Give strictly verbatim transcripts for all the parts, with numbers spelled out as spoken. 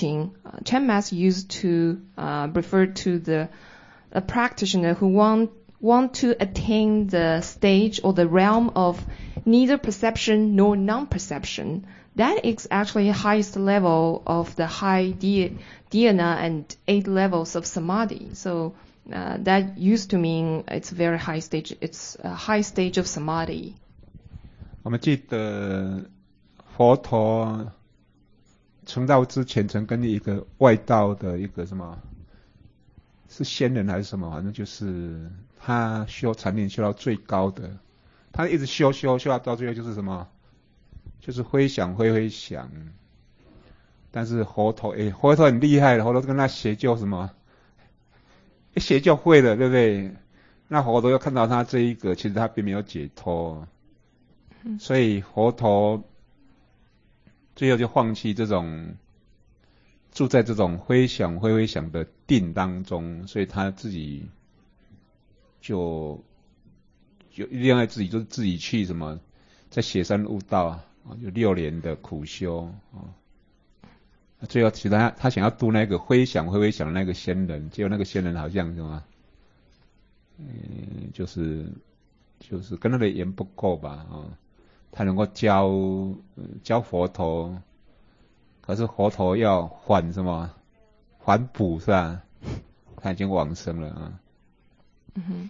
teaching, uh, Chan Master used to uh, refer to the a practitioner who want want to attain the stage or the realm of neither perception nor non-perception. That is actually the highest level of the high dhyana and eight levels of samadhi. So uh, that used to mean it's a very high stage. It's a high stage of samadhi. 我们记得佛陀成道之前，曾跟一个外道的一个什么，是仙人还是什么，反正就是他修禅定修到最高的，他一直修修修到到最后就是什么，就是挥想挥挥想。但是佛陀，诶，佛陀很厉害的，佛陀跟他学就什么，一学就会了，对不对？那佛陀又看到他这一个，其实他并没有解脱，所以佛陀最后就放弃这种住在这种挥想挥挥想的定当中，所以他自己就就一定要自己就是自己去什么，在雪山悟道啊，就六年的苦修啊。最后其实他他想要度那个挥想挥挥想的那个仙人，结果那个仙人好像什么，嗯，就是就是跟他的缘不够吧啊。他能够教教佛陀，可是佛陀要还什么？还补是吧？他已经往生了啊。 Mm-hmm.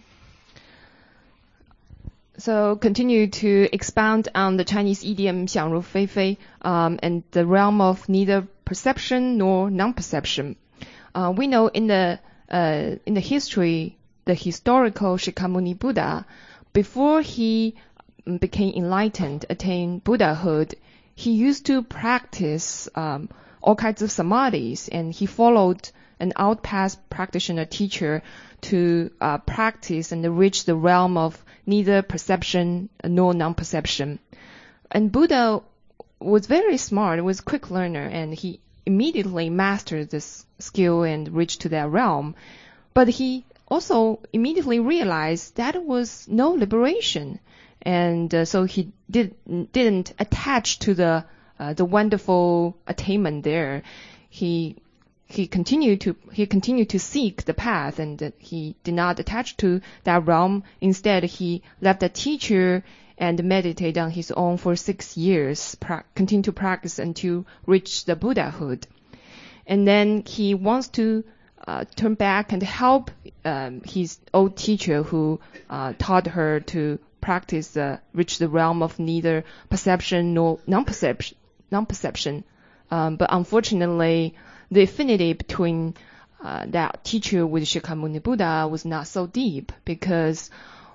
So continue to expound on the Chinese idiom 想入非非 um, and the realm of neither perception nor non-perception. Uh, we know in the uh, in the history, the historical Shakyamuni Buddha, before he became enlightened, attained Buddhahood, he used to practice um, all kinds of samadhis, and he followed an outpass practitioner teacher to uh, practice and reach the realm of neither perception nor non-perception. And Buddha was very smart, was a quick learner, and he immediately mastered this skill and reached to that realm. But he also immediately realized that was no liberation. And uh, so he did, didn't attach to the uh, the wonderful attainment there. He he continued to he continued to seek the path, and uh, he did not attach to that realm. Instead, he left the teacher and meditated on his own for six years, pra- continued to practice until reach the Buddhahood. And then he wants to uh, turn back and help um, his old teacher who uh, taught her to practice uh, reach the realm of neither perception nor non-perception. non-perception. Um, but unfortunately, the affinity between uh, that teacher with Shakyamuni Buddha was not so deep, because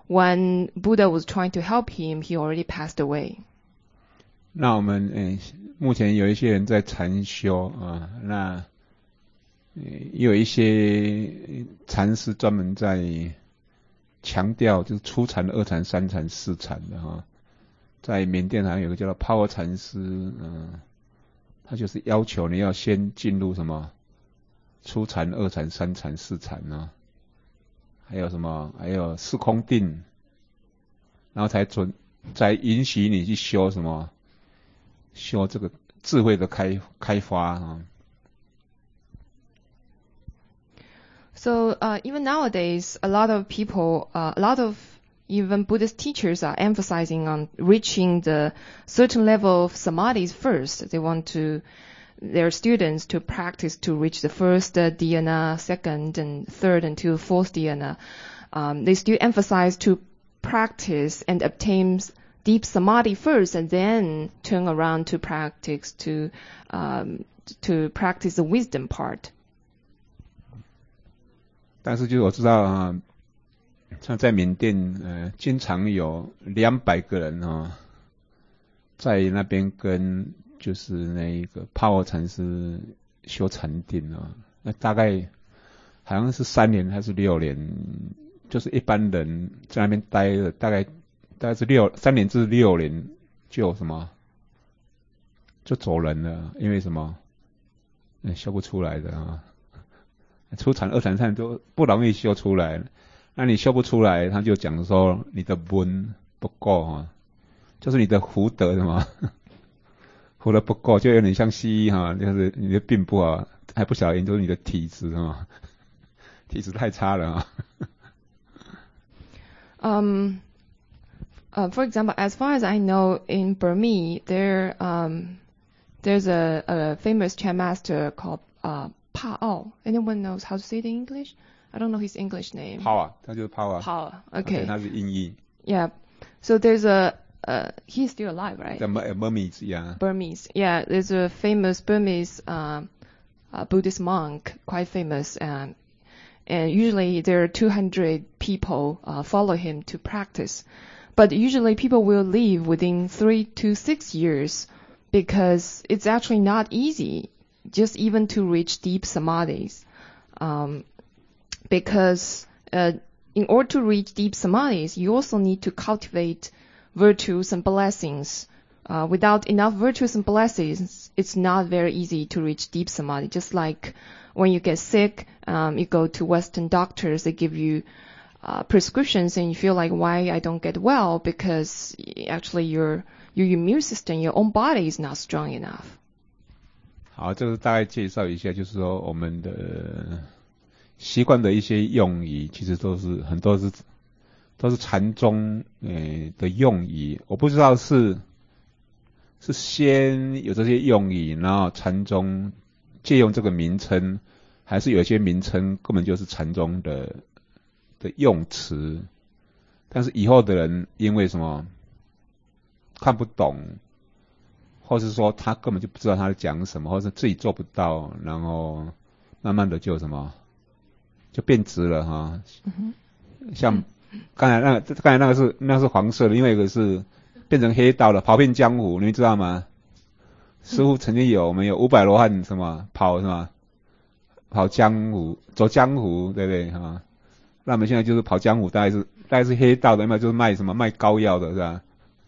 when Buddha was trying to help him, he already passed away. 那我们诶，目前有一些人在禅修啊，那也有一些禅师专门在强调就是初禅、二禅、三禅、四禅的哈。在缅甸好像有个叫做帕沃禅师，嗯，他就是要求你要先进入什么初禅、二禅、三禅、四禅啊，还有什么，还有四空定，然后才准才允许你去修什么，修这个智慧的开开发啊。 So uh, even nowadays, a lot of people, uh, a lot of even Buddhist teachers are emphasizing on reaching the certain level of samadhis first. They want to their students to practice to reach the first uh, dhyana, second and third until fourth dhyana. Um, they still emphasize to practice and obtain deep samadhi first, and then turn around to practice to um, to practice the wisdom part. 但是就我知道啊，像在缅甸，呃，经常有两百个人哦，在那边跟就是那个帕沃禅师修禅定啊，那大概好像是三年还是六年，就是一般人在那边待了大概大概是六三年至六年就什么就走人了，因为什么，嗯，修不出来的啊。初禅、二禅、三禅都不容易修出来，那你修不出来，他就讲说你的温不够啊，就是你的福德什么活得不够，就有点像西医哈，就是你的病不好，还不晓得研究你的体质哈，体质太差了啊。 Um, uh, for example, as far as I know, in Burmese, there um, there's a, a famous Chan master called uh, Pa Ao. Anyone knows how to say it in English? I don't know his English name. Power， 他就是 Power。 Power. Okay. 他是音译。 Yeah. So there's a uh, he's still alive, right? The Burmese, yeah. Burmese. Yeah. There's a famous Burmese uh, uh, Buddhist monk, quite famous. Um, and usually there are two hundred people uh, follow him to practice. But usually people will leave within three to six years because it's actually not easy just even to reach deep samadhis. Um, because uh, in order to reach deep samadhis, you also need to cultivate virtues and blessings. Uh, without enough virtues and blessings, it's not very easy to reach deep samadhi. Just like when you get sick, um, you go to Western doctors, they give you uh, prescriptions and you feel like, why I don't get well? Because actually your, your immune system, your own body is not strong enough. 好，这是大概介绍一下，就是说我们的习惯的一些用语，其实都是很多是都是禅宗诶的用语。我不知道是是先有这些用语，然后禅宗借用这个名称，还是有些名称根本就是禅宗的的用词，但是以后的人因为什么看不懂，或是说他根本就不知道他在讲什么，或是自己做不到，然后慢慢的就什么就变直了哈。嗯、像刚才那个刚才那个是那是黄色的，因为一个是变成黑道了，跑遍江湖，你们知道吗？师父曾经有我们有五百罗汉什么跑是吗？跑江湖，走江湖，对不对哈？那我们现在就是跑江湖，大概是大概是黑道的，要么就是卖什么卖膏药的是吧？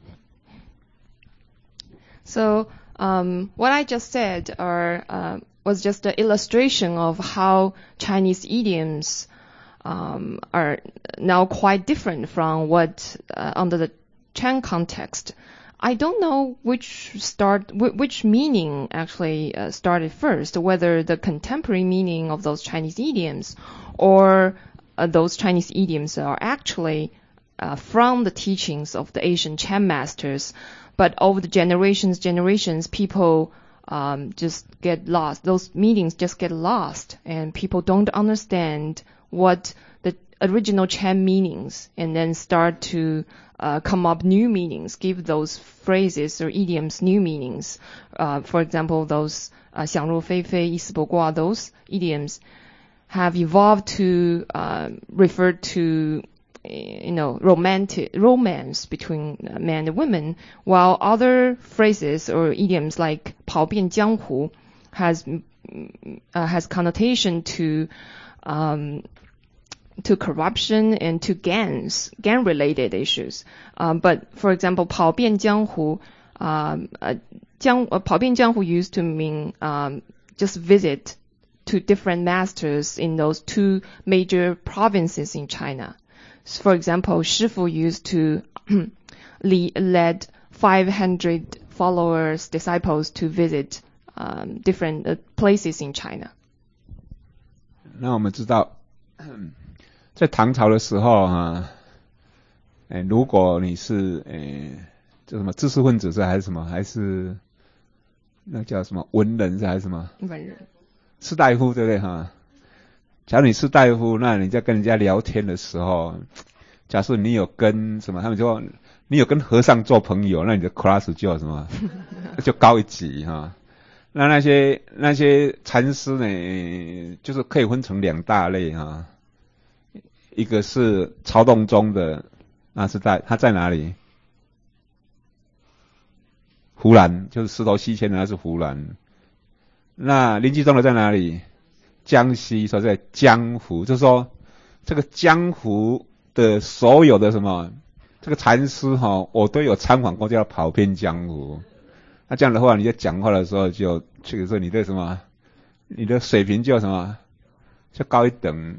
So um, what I just said are, uh, was just an illustration of how Chinese idioms um, are now quite different from what uh, under the Chan context. I don't know which start which meaning actually uh, started first, whether the contemporary meaning of those Chinese idioms or uh, those Chinese idioms are actually uh, from the teachings of the Asian Chan masters. But over the generations, generations, people um, just get lost. Those meanings just get lost, and people don't understand what the original Chan meanings, and then start to uh, come up new meanings, give those phrases or idioms new meanings. Uh, for example, those uh, 想入非非,意思不过, those idioms have evolved to uh, refer to you know, romantic romance between men and women, while other phrases or idioms like 跑遍江湖 has uh, has connotation to um, to corruption and to gangs, gang related issues. Um, but for example, 跑遍江湖, um, uh, 江, uh, 跑遍江湖 used to mean um, just visit to different masters in those two major provinces in China. For example, Shifu used to lead five hundred followers, disciples to visit um, different uh, places in China. 那我们知道，在唐朝的时候哈，哎，如果你是哎，这什么知识分子是还是什么，还是那叫什么文人是还是什么？ 文人。 士大夫对不对哈？假如你是大夫，那你在跟人家聊天的时候，假设你有跟什么，他们说你有跟和尚做朋友，那你的 class 就什么，就高一级哈。那那些那些禅师呢，就是可以分成两大类哈。一个是曹洞宗的，那是在他在哪里？湖南，就是石头西迁的那是湖南。那临济宗的在哪里？江西，所以在江湖，就是说这个江湖的所有的什么，这个禅师哈，我都有参访过，叫跑遍江湖。那这样的话，你在讲话的时候就，这个时候你的什么，你的水平就什么，就高一等。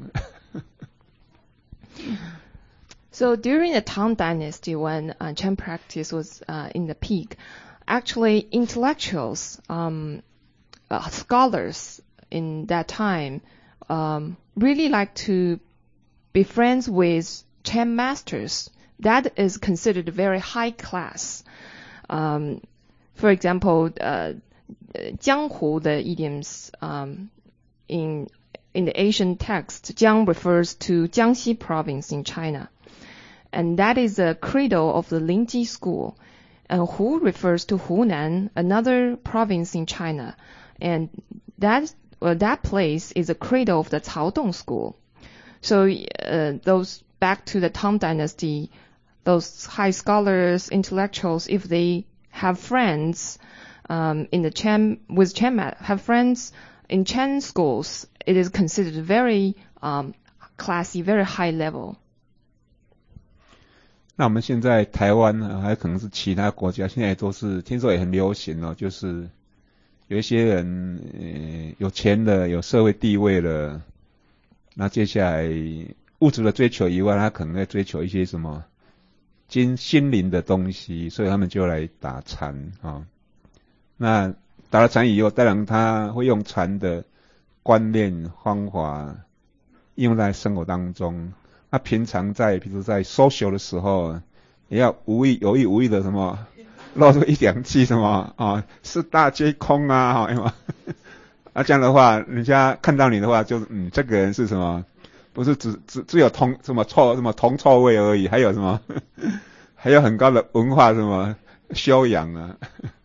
So during the Tang Dynasty, when uh, Chan practice was uh, in the peak, actually intellectuals, um, uh, scholars in that time um, really like to be friends with Chan masters. That is considered very high class. Um, for example, uh, 江湖 the idioms um, in in the Asian text, Jiang refers to Jiangxi province in China, and that is a cradle of the Lingji school. And Hu refers to Hunan, another province in China, and that well, that place is a cradle of the Caodong school. So uh, those back to the Tang Dynasty, those high scholars, intellectuals, if they have friends um, in the Chan with Chan have friends in Chan schools, it is considered very um, classy, very high level. 那我们现在台湾啊，还可能是其他国家，现在都是听说也很流行哦，就是有一些人呃有钱了，有社会地位了，那接下来物质的追求以外，他可能在追求一些什么精心灵的东西，所以他们就来打禅啊、哦。那打了禅以后，当然他会用禅的观念方法应用在生活当中。那平常在比如在 social 的时候，也要无意有意无意的什么露出一两句什么啊，四大皆空啊，好嘛。啊这样的话，人家看到你的话，就嗯，这个人是什么？不是只只只有铜什么臭什么铜臭味而已，还有什么？还有很高的文化什么修养啊。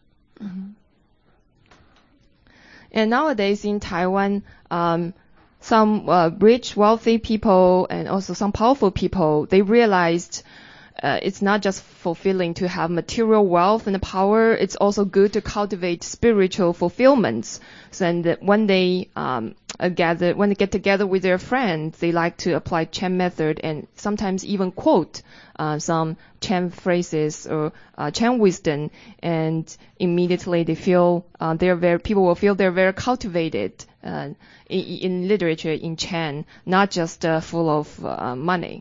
And nowadays in Taiwan, um, some uh, rich, wealthy people and also some powerful people, they realized uh, it's not just fulfilling to have material wealth and power, it's also good to cultivate spiritual fulfillments. So, and when they um, gather, when they get together with their friends, they like to apply Chan method and sometimes even quote uh, some Chan phrases or uh, Chan wisdom, and immediately they feel uh, they're very people will feel they're very cultivated uh, in, in literature in Chan, not just uh, full of uh, money.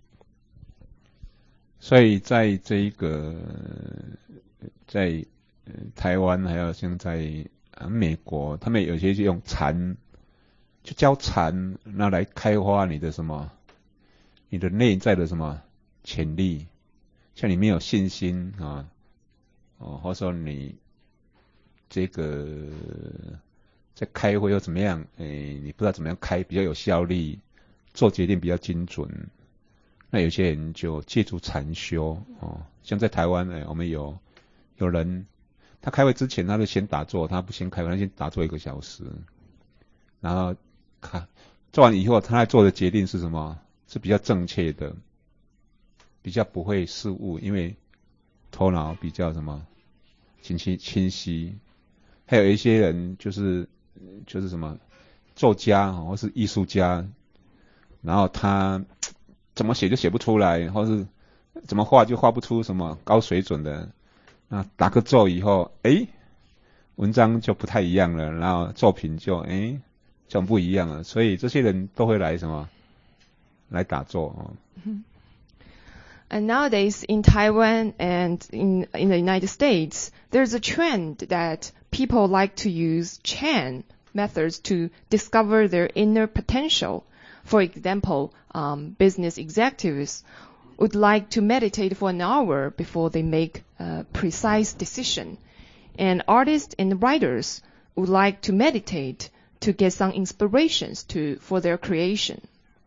所以在这一个在台湾还有像在美国，他们有些就用禅，就教禅，那来开发你的什么，你的内在的什么潜力，像你没有信心啊，哦，或者说你这个在开会又怎么样，诶，你不知道怎么样开比较有效率，做决定比较精准。那有些人就借助禅修哦，像在台湾，诶，我们有有人，他开会之前他就先打坐，他不先开会，他先打坐一个小时，然后看做完以后，他在做的决定是什么？是比较正确的，比较不会失误，因为头脑比较什么清晰清晰。还有一些人就是就是什么作家或是艺术家，然后他怎么写就写不出来，或是怎么画就画不出什么高水准的。那打个坐以后，诶，文章就不太一样了，然后作品就诶就不一样了。所以这些人都会来什么来打坐哦。 And nowadays in Taiwan and in in the United States, there's a trend that people like to use Chan methods to discover their inner potential. For example, um, business executives would like to meditate for an hour before they make a precise decision. And artists and writers would like to meditate to get some inspirations to for their creation.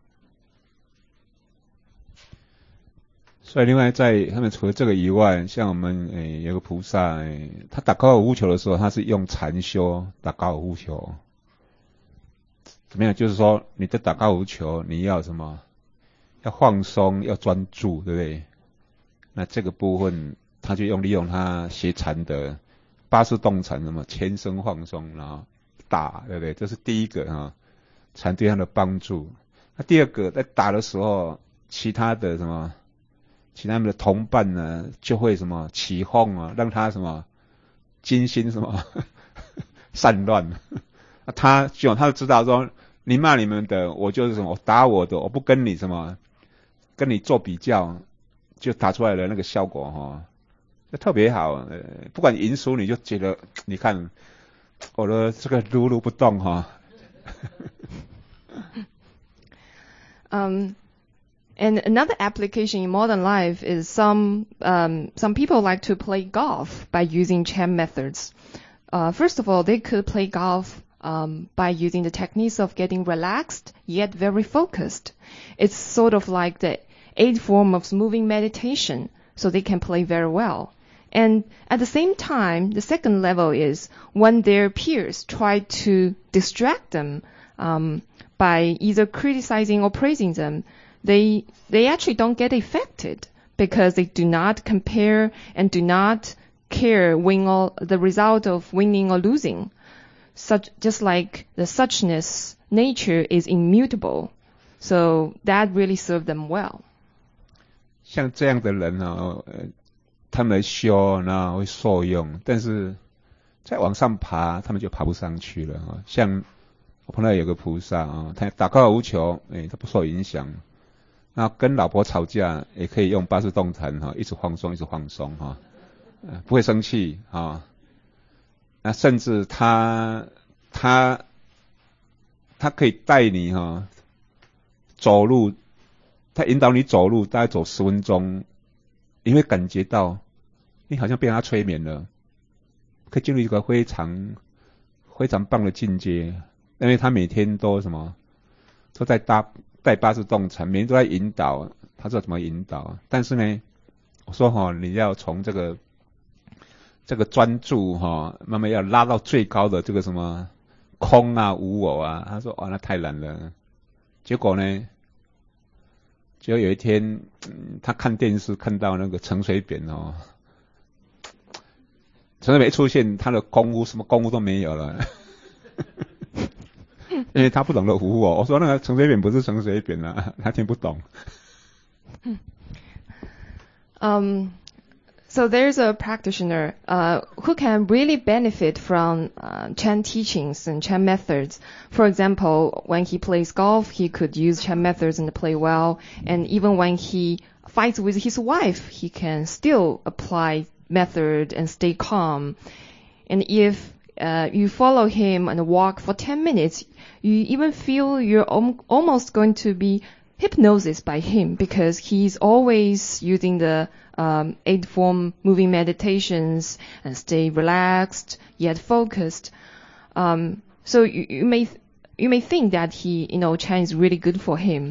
所以另外在他们除了这个以外，像我们诶有个菩萨，诶他打高尔夫球的时候，他是用禅修打高尔夫球。怎么样？就是说你在打高尔夫球，你要什么？要放松，要专注，对不对？那这个部分，他就用利用他学禅的八识动禅，什么全身放松，然后打，对不对？这是第一个啊，禅对他的帮助。那第二个，在打的时候，其他的什么？其他们的同伴呢，就会什么起哄啊，让他什么精心什么散乱。他就他就知道说，你骂你们的，我就是什么，我打我的，我不跟你什么，跟你做比较，就打出来的那个效果哈、哦， 特别好，呃，不管赢输，你就觉得，你看我的这个如如不动哈。 um, and another application in modern life is some um, some people like to play golf by using Chan methods. Uh, first of all, they could play golf um, by using the techniques of getting relaxed yet very focused. It's sort of like the eight form of moving meditation, so they can play very well. And at the same time, the second level is when their peers try to distract them um, by either criticizing or praising them, they they actually don't get affected because they do not compare and do not care win or the result of winning or losing. Such just like the suchness nature is immutable, so that really served them well. 像这样的人哦，呃，他们的修呢会受用，但是再往上爬，他们就爬不上去了啊。像我碰到有个菩萨啊，他打高尔夫球，哎，他不受影响。那跟老婆吵架也可以用八字动禅哈，一直放松，一直放松哈，呃，不会生气啊。那甚至他他他可以带你哈走路，他引导你走路，大概走十分钟，你会感觉到你好像被他催眠了，可以进入一个非常非常棒的境界。因为他每天都什么都在搭带八字动禅，每天都在引导，他知道怎么引导。但是呢，我说哈，你要从这个这个专注哈，慢慢要拉到最高的这个什么空啊、无我啊。他说哇，那太难了。结果呢，结果有一天，嗯，他看电视看到那个陈水扁哦，陈水扁一出现，他的功夫什么功夫都没有了。因为他不懂得无我，我说那个陈水扁不是陈水扁啊，他听不懂。 Um, so there's a practitioner uh, who can really benefit from uh, Chan teachings and Chan methods. For example, when he plays golf, he could use Chan methods and play well. And even when he fights with his wife, he can still apply method and stay calm. And if uh, you follow him and walk for ten minutes, you even feel you're om- almost going to be hypnosis by him because he's always using the um, eight form moving meditations and stay relaxed yet focused. Um, so you, you may th- you may think that he you know Chan is really good for him,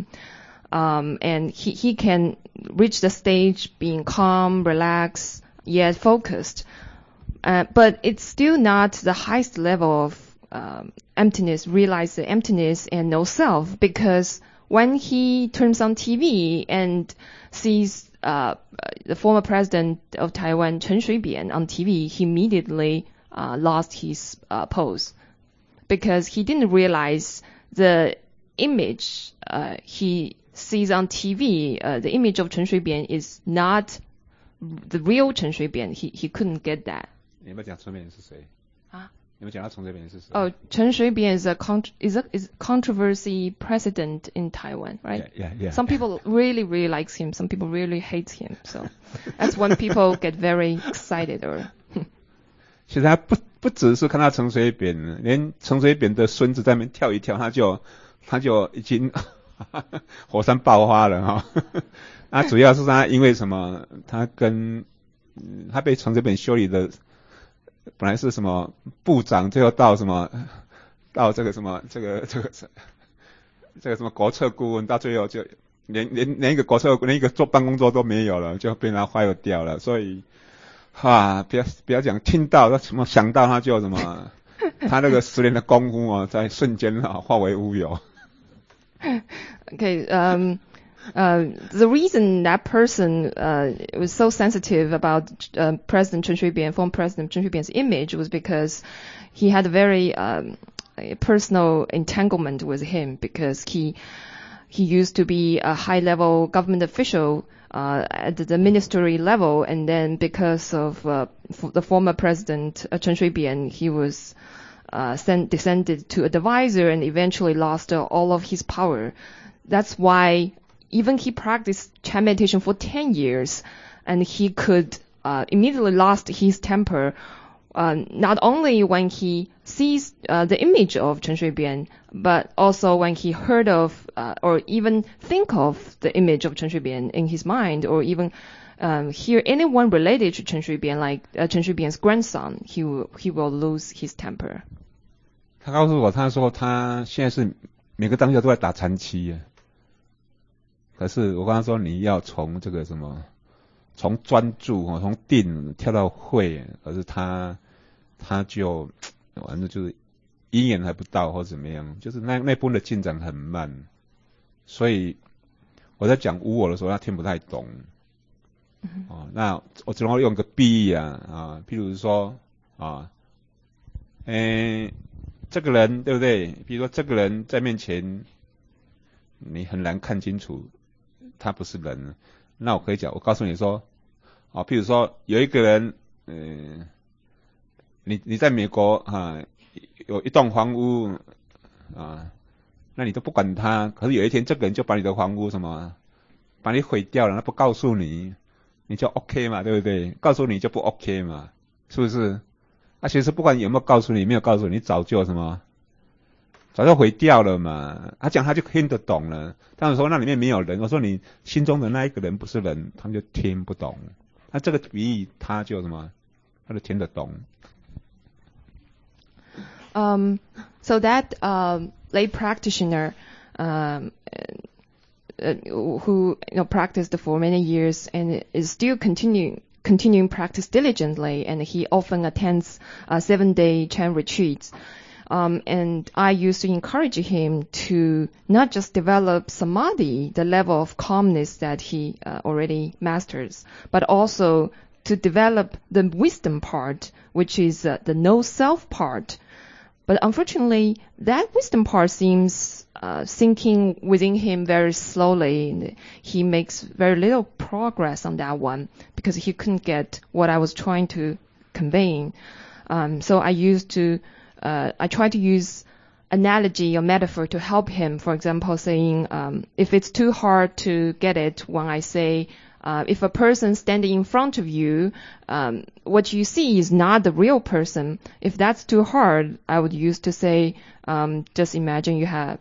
um, and he he can reach the stage being calm, relaxed yet focused. Uh, but it's still not the highest level of um, emptiness, realize the emptiness and no self, because when he turns on T V and sees uh, the former president of Taiwan, Chen Shui-bian, on T V, he immediately uh, lost his uh, pose because he didn't realize the image uh, he sees on T V, uh, the image of Chen Shui-bian is not the real Chen Shui-bian. He he couldn't get that. 你有没有讲陈水扁是谁？ 啊？ 你有没有讲到陈水扁是谁？ Oh, Chen Shui-bian is a con- is a is controversy president in Taiwan, right? Yeah, yeah, yeah. Some people really really likes him. Some people really hates him. So that's when people get very excited or. 其实他不不只是看到陈水扁，连陈水扁的孙子在那边跳一跳，他就他就已经火山爆发了哈。那主要是他因为什么？他跟他被陈水扁修理的。本来是什么部长，最后到什么到这个什么这个这个这个什么国策顾问，到最后就连连连一个国策连一个做办公桌都没有了，就被他坏掉了。所以啊，不要不要讲听到他什么想到他就什么，他那个十年的功夫啊，在瞬间啊化为乌有。 Okay, um. Uh, the reason that person uh, was so sensitive about uh, President Chen Shui-bian, former President Chen Shui-bian's image, was because he had a very um, a personal entanglement with him because he he used to be a high-level government official uh, at the ministry level, and then because of uh, f- the former President uh, Chen Shui-bian, he was uh, sent, descended to advisor and eventually lost uh, all of his power. That's why even he practiced Chan meditation for ten years, and he could uh, immediately lost his temper, uh, not only when he sees uh, the image of Chen Shui-bian, but also when he heard of uh, or even think of the image of Chen Shui-bian in his mind, or even um, hear anyone related to Chen Shui-bian, like uh, Chen Shui-bian's grandson, he will, he will lose his temper. 他告诉我，他说他现在是每个当下都在打禅期，可是我跟他说你要从这个什么，从专注哦，从定跳到会，可是他他就反正就是一眼还不到或怎么样，就是那那部分的进展很慢，所以我在讲无我的时候他听不太懂。嗯、哦，那我只能用个比喻啊啊，譬如说啊，诶。这个人对不对？比如说这个人在面前，你很难看清楚他不是人。那我可以讲，我告诉你说，啊，譬如说有一个人，嗯、呃，你你在美国啊，有一栋房屋啊，那你都不管他，可是有一天这个人就把你的房屋什么，把你毁掉了，他不告诉你，你就 OK 嘛，对不对？告诉你就不 OK 嘛，是不是？啊，其实不管有没有告诉你，没有告诉你，早就什么，早就毁掉了嘛。他讲他就听得懂了，但是说那里面没有人，我说你心中的那一个人不是人，他们就听不懂。那这个比喻他就什么，他就听得懂。 Um, so that um, lay practitioner um, uh, who you know practiced for many years and is still continuing. continuing practice diligently, and he often attends uh, seven-day Chan retreats. Um, and I used to encourage him to not just develop samadhi, the level of calmness that he uh, already masters, but also to develop the wisdom part, which is uh, the no-self part. But unfortunately, that wisdom part seems uh, sinking within him very slowly. And he makes very little progress on that one because he couldn't get what I was trying to convey. Um, so I used to, uh, I try to use analogy or metaphor to help him. For example, saying, um, if it's too hard to get it when I say, Uh, if a person standing in front of you, um, what you see is not the real person. If that's too hard, I would use to say, um, just imagine you have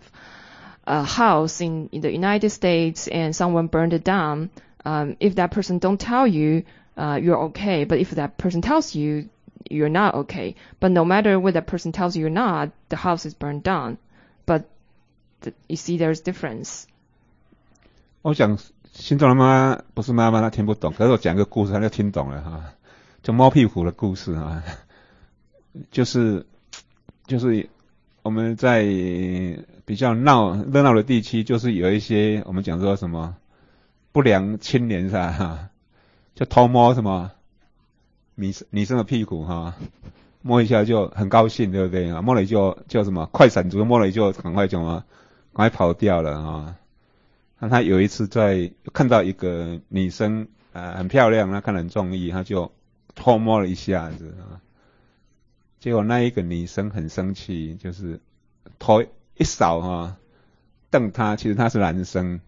a house in, in the United States and someone burned it down. Um, if that person don't tell you, uh, you're okay. But if that person tells you, you're not okay. But no matter what that person tells you or not, the house is burned down. But the, you see, there's difference. 我想心中的妈妈不是妈妈，她听不懂。可是我讲个故事，她就听懂了哈。就猫屁股的故事啊，就是就是我们在比较闹热闹的地区，就是有一些我们讲说什么不良青年是吧？哈，就偷摸什么女女生的屁股哈，摸一下就很高兴，对不对啊？摸了就就什么快闪族，摸了就赶快什么赶快跑掉了啊。那他有一次在看到一个女生呃很漂亮，他看得很中意，他就偷摸了一下子啊。结果那一个女生很生气，就是头一扫哈，瞪他，其实他是男生。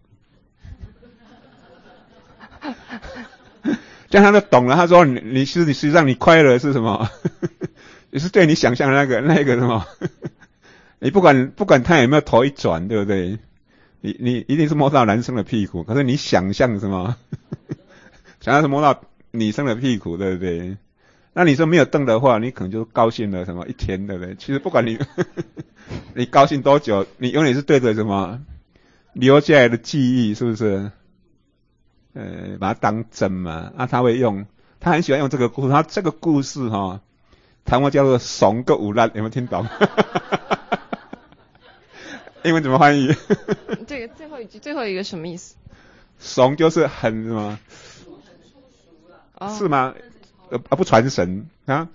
这样他就懂了，他说你你是你实际上你快乐是什么？也是对你想象的那个那个什么？你不管不管他有没有头一转，对不对？你你一定是摸到男生的屁股，可是你想象什么？想象是摸到女生的屁股，对不对？那女生没有瞪的话，你可能就高兴了什么一天，对不对？其实不管你你高兴多久，你永远是对着什么留下来的记忆，是不是？呃，把它当真嘛。啊，他会用，他很喜欢用这个故事，他这个故事哈、哦，台湾叫做怂个五烂，有没有听懂？英文怎么翻译？ 这个最后一句，最后一个什么意思？ 怂就是很什么？哦、是吗？呃，不传神啊？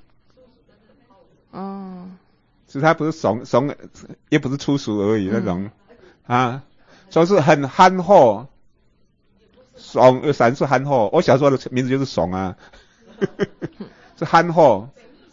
哦， 其实他不是怂怂，也不是粗俗而已、嗯、那种啊，说是很憨厚。怂闪是憨厚，我小时候的名字就是怂啊，是憨厚。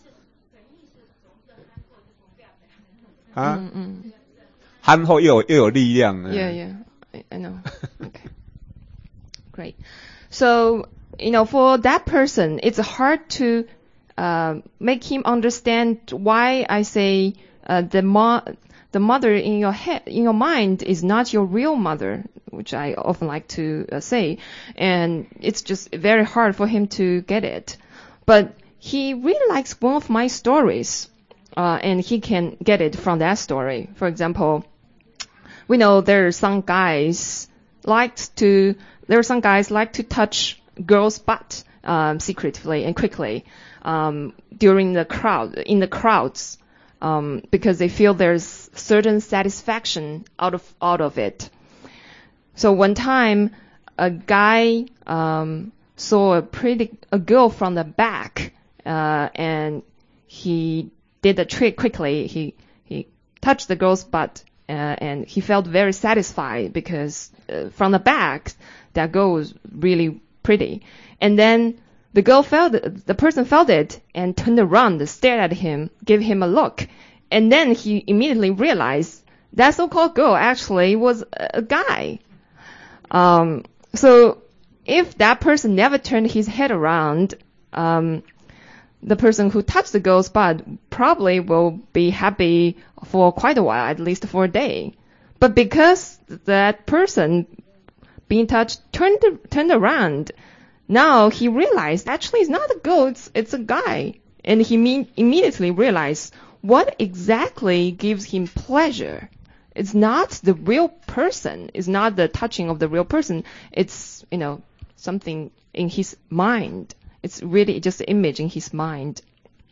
啊，嗯嗯。憨厚又有又有力量。 Yeah, yeah, I know. Okay, great. So you know, for that person, it's hard to uh, make him understand why I say uh, the mo- the mother in your head, in your mind, is not your real mother, which I often like to uh, say, and it's just very hard for him to get it. But he really likes one of my stories, uh, and he can get it from that story. For example, we know there are some guys liked to, there are some guys like to touch girls' butt um, secretly and quickly um, during the crowd, in the crowds, um, because they feel there's certain satisfaction out of out of it. So one time, a guy um, saw a pretty a girl from the back, uh, and he did the trick quickly. He he touched the girl's butt, uh, and he felt very satisfied because uh, from the back, that girl was really pretty. And then the girl felt it, the person felt it and turned around, stared at him, gave him a look, and then he immediately realized that so-called girl actually was a guy. Um, so if that person never turned his head around, um, the person who touched the girl's butt probably will be happy for quite a while, at least for a day. But because that person being touched turned turned around, now he realized actually it's not a girl, it's it's a guy, and he mean, immediately realized what exactly gives him pleasure. It's not the real person. It's not the touching of the real person. It's, you know, something in his mind. It's really just an image in his mind.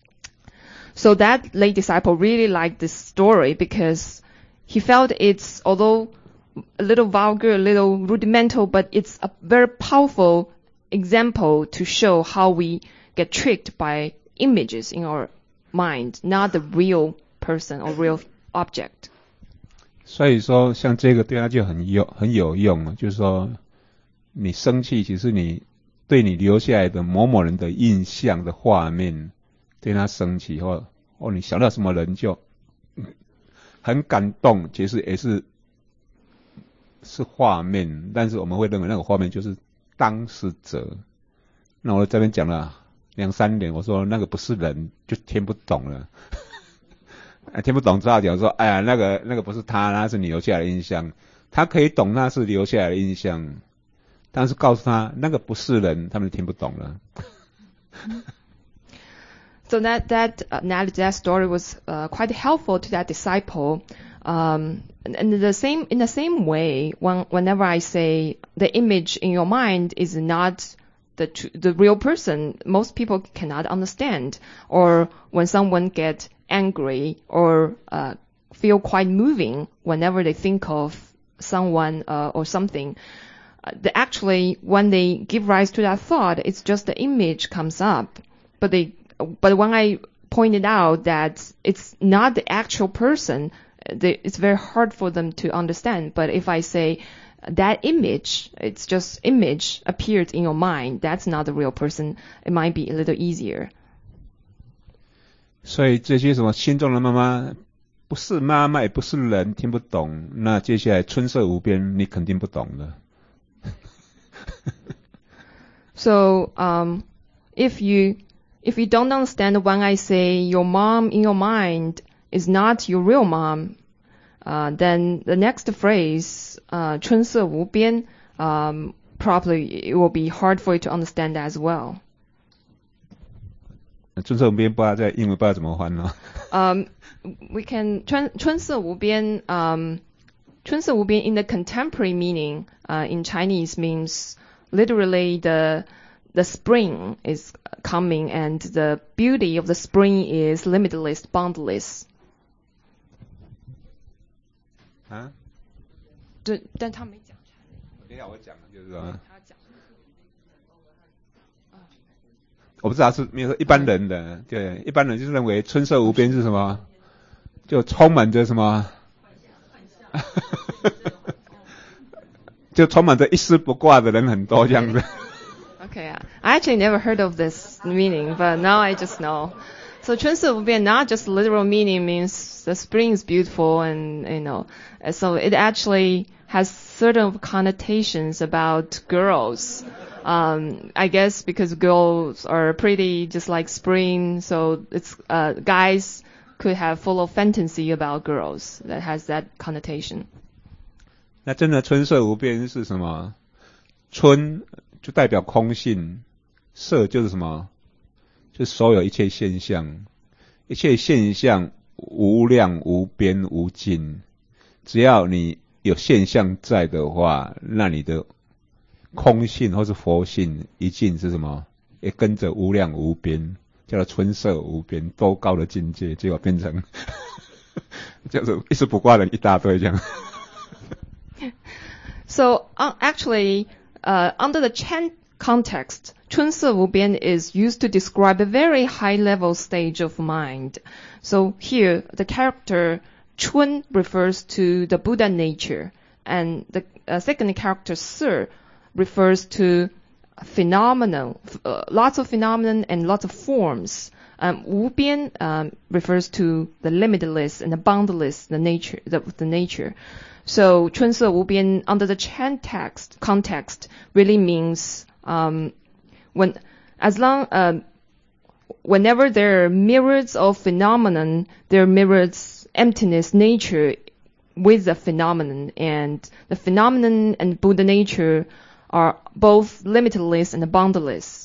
So that lay disciple really liked this story because he felt it's, although a little vulgar, a little rudimental, but it's a very powerful example to show how we get tricked by images in our mind, not the real person or real object. 所以说，像这个对他就很有很有用了，就是说，你生气，其实你对你留下来的某某人的印象的画面，对他生气或哦，你想到什么人就很感动，其实也是是画面，但是我们会认为那个画面就是当事者。那我这边讲了两三点，我说那个不是人，就听不懂了。听不懂只好讲说，哎呀，那个那个不是他，那是你留下来的印象。他可以懂那是留下来的印象，但是告诉他那个不是人，他们就听不懂了。 So that that analogy, that story was uh, quite helpful to that disciple. Um, and, and the same in the same way, when, whenever I say the image in your mind is not the the real person, most people cannot understand. Or when someone gets angry or uh, feel quite moving whenever they think of someone uh, or something. Uh, the, actually, when they give rise to that thought, it's just the image comes up. But they, but when I pointed out that it's not the actual person, they, it's very hard for them to understand. But if I say that image, it's just image appeared in your mind, that's not the real person, it might be a little easier. 所以这些什么心中的妈妈不是妈妈也不是人听不懂，那接下来春色无边你肯定不懂的。 So um, if you if you don't understand when I say your mom in your mind is not your real mom, uh, then the next phrase uh, 春色无边 um, probably it will be hard for you to understand as well. 春色无边不知道在英文不知道怎么翻了。 Um, we can 春春色无边 um 春色无边 in the contemporary meaning uh, in Chinese means literally the the spring is coming and the beauty of the spring is limitless, boundless. 啊？ 对，但他没讲。 等一下我讲就是说。我不知道是没有说一般人的，对，一般人就是认为春色无边是什么，就充满着什么，就充满着一丝不挂的人很多这样子。 Okay, yeah. I actually never heard of this meaning, but now I just know. So 春色无边 not just literal meaning means the spring is beautiful and, you know, so it actually has certain connotations about girls. Um, I guess because girls are pretty just like spring, so it's uh, guys could have full of fantasy about girls that has that connotation. 那真的春色无边是什么？春就代表空性，色就是什么？就是所有一切现象，一切现象无量无边无尽，只要你有现象在的话，那你的空性或是佛性一尽是什么？也跟着无量无边，叫做春色无边，多高的境界，结果变成叫做一丝不挂的一大堆这样。 So uh, actually, uh, under the Chan context, 春色无边 is used to describe a very high-level stage of mind. So here, the character Chun refers to the Buddha nature, and the uh, second character Se refers to phenomenon, uh, lots of phenomenon and lots of forms. Um, Wu Bian um, refers to the limitless and the boundless, the nature, the, the nature. So 春色无边 under the Chan text context really means um, when as long uh, whenever there are myriads of phenomenon, there are myriads emptiness nature with the phenomenon, and the phenomenon and Buddha nature are both limitless and boundless.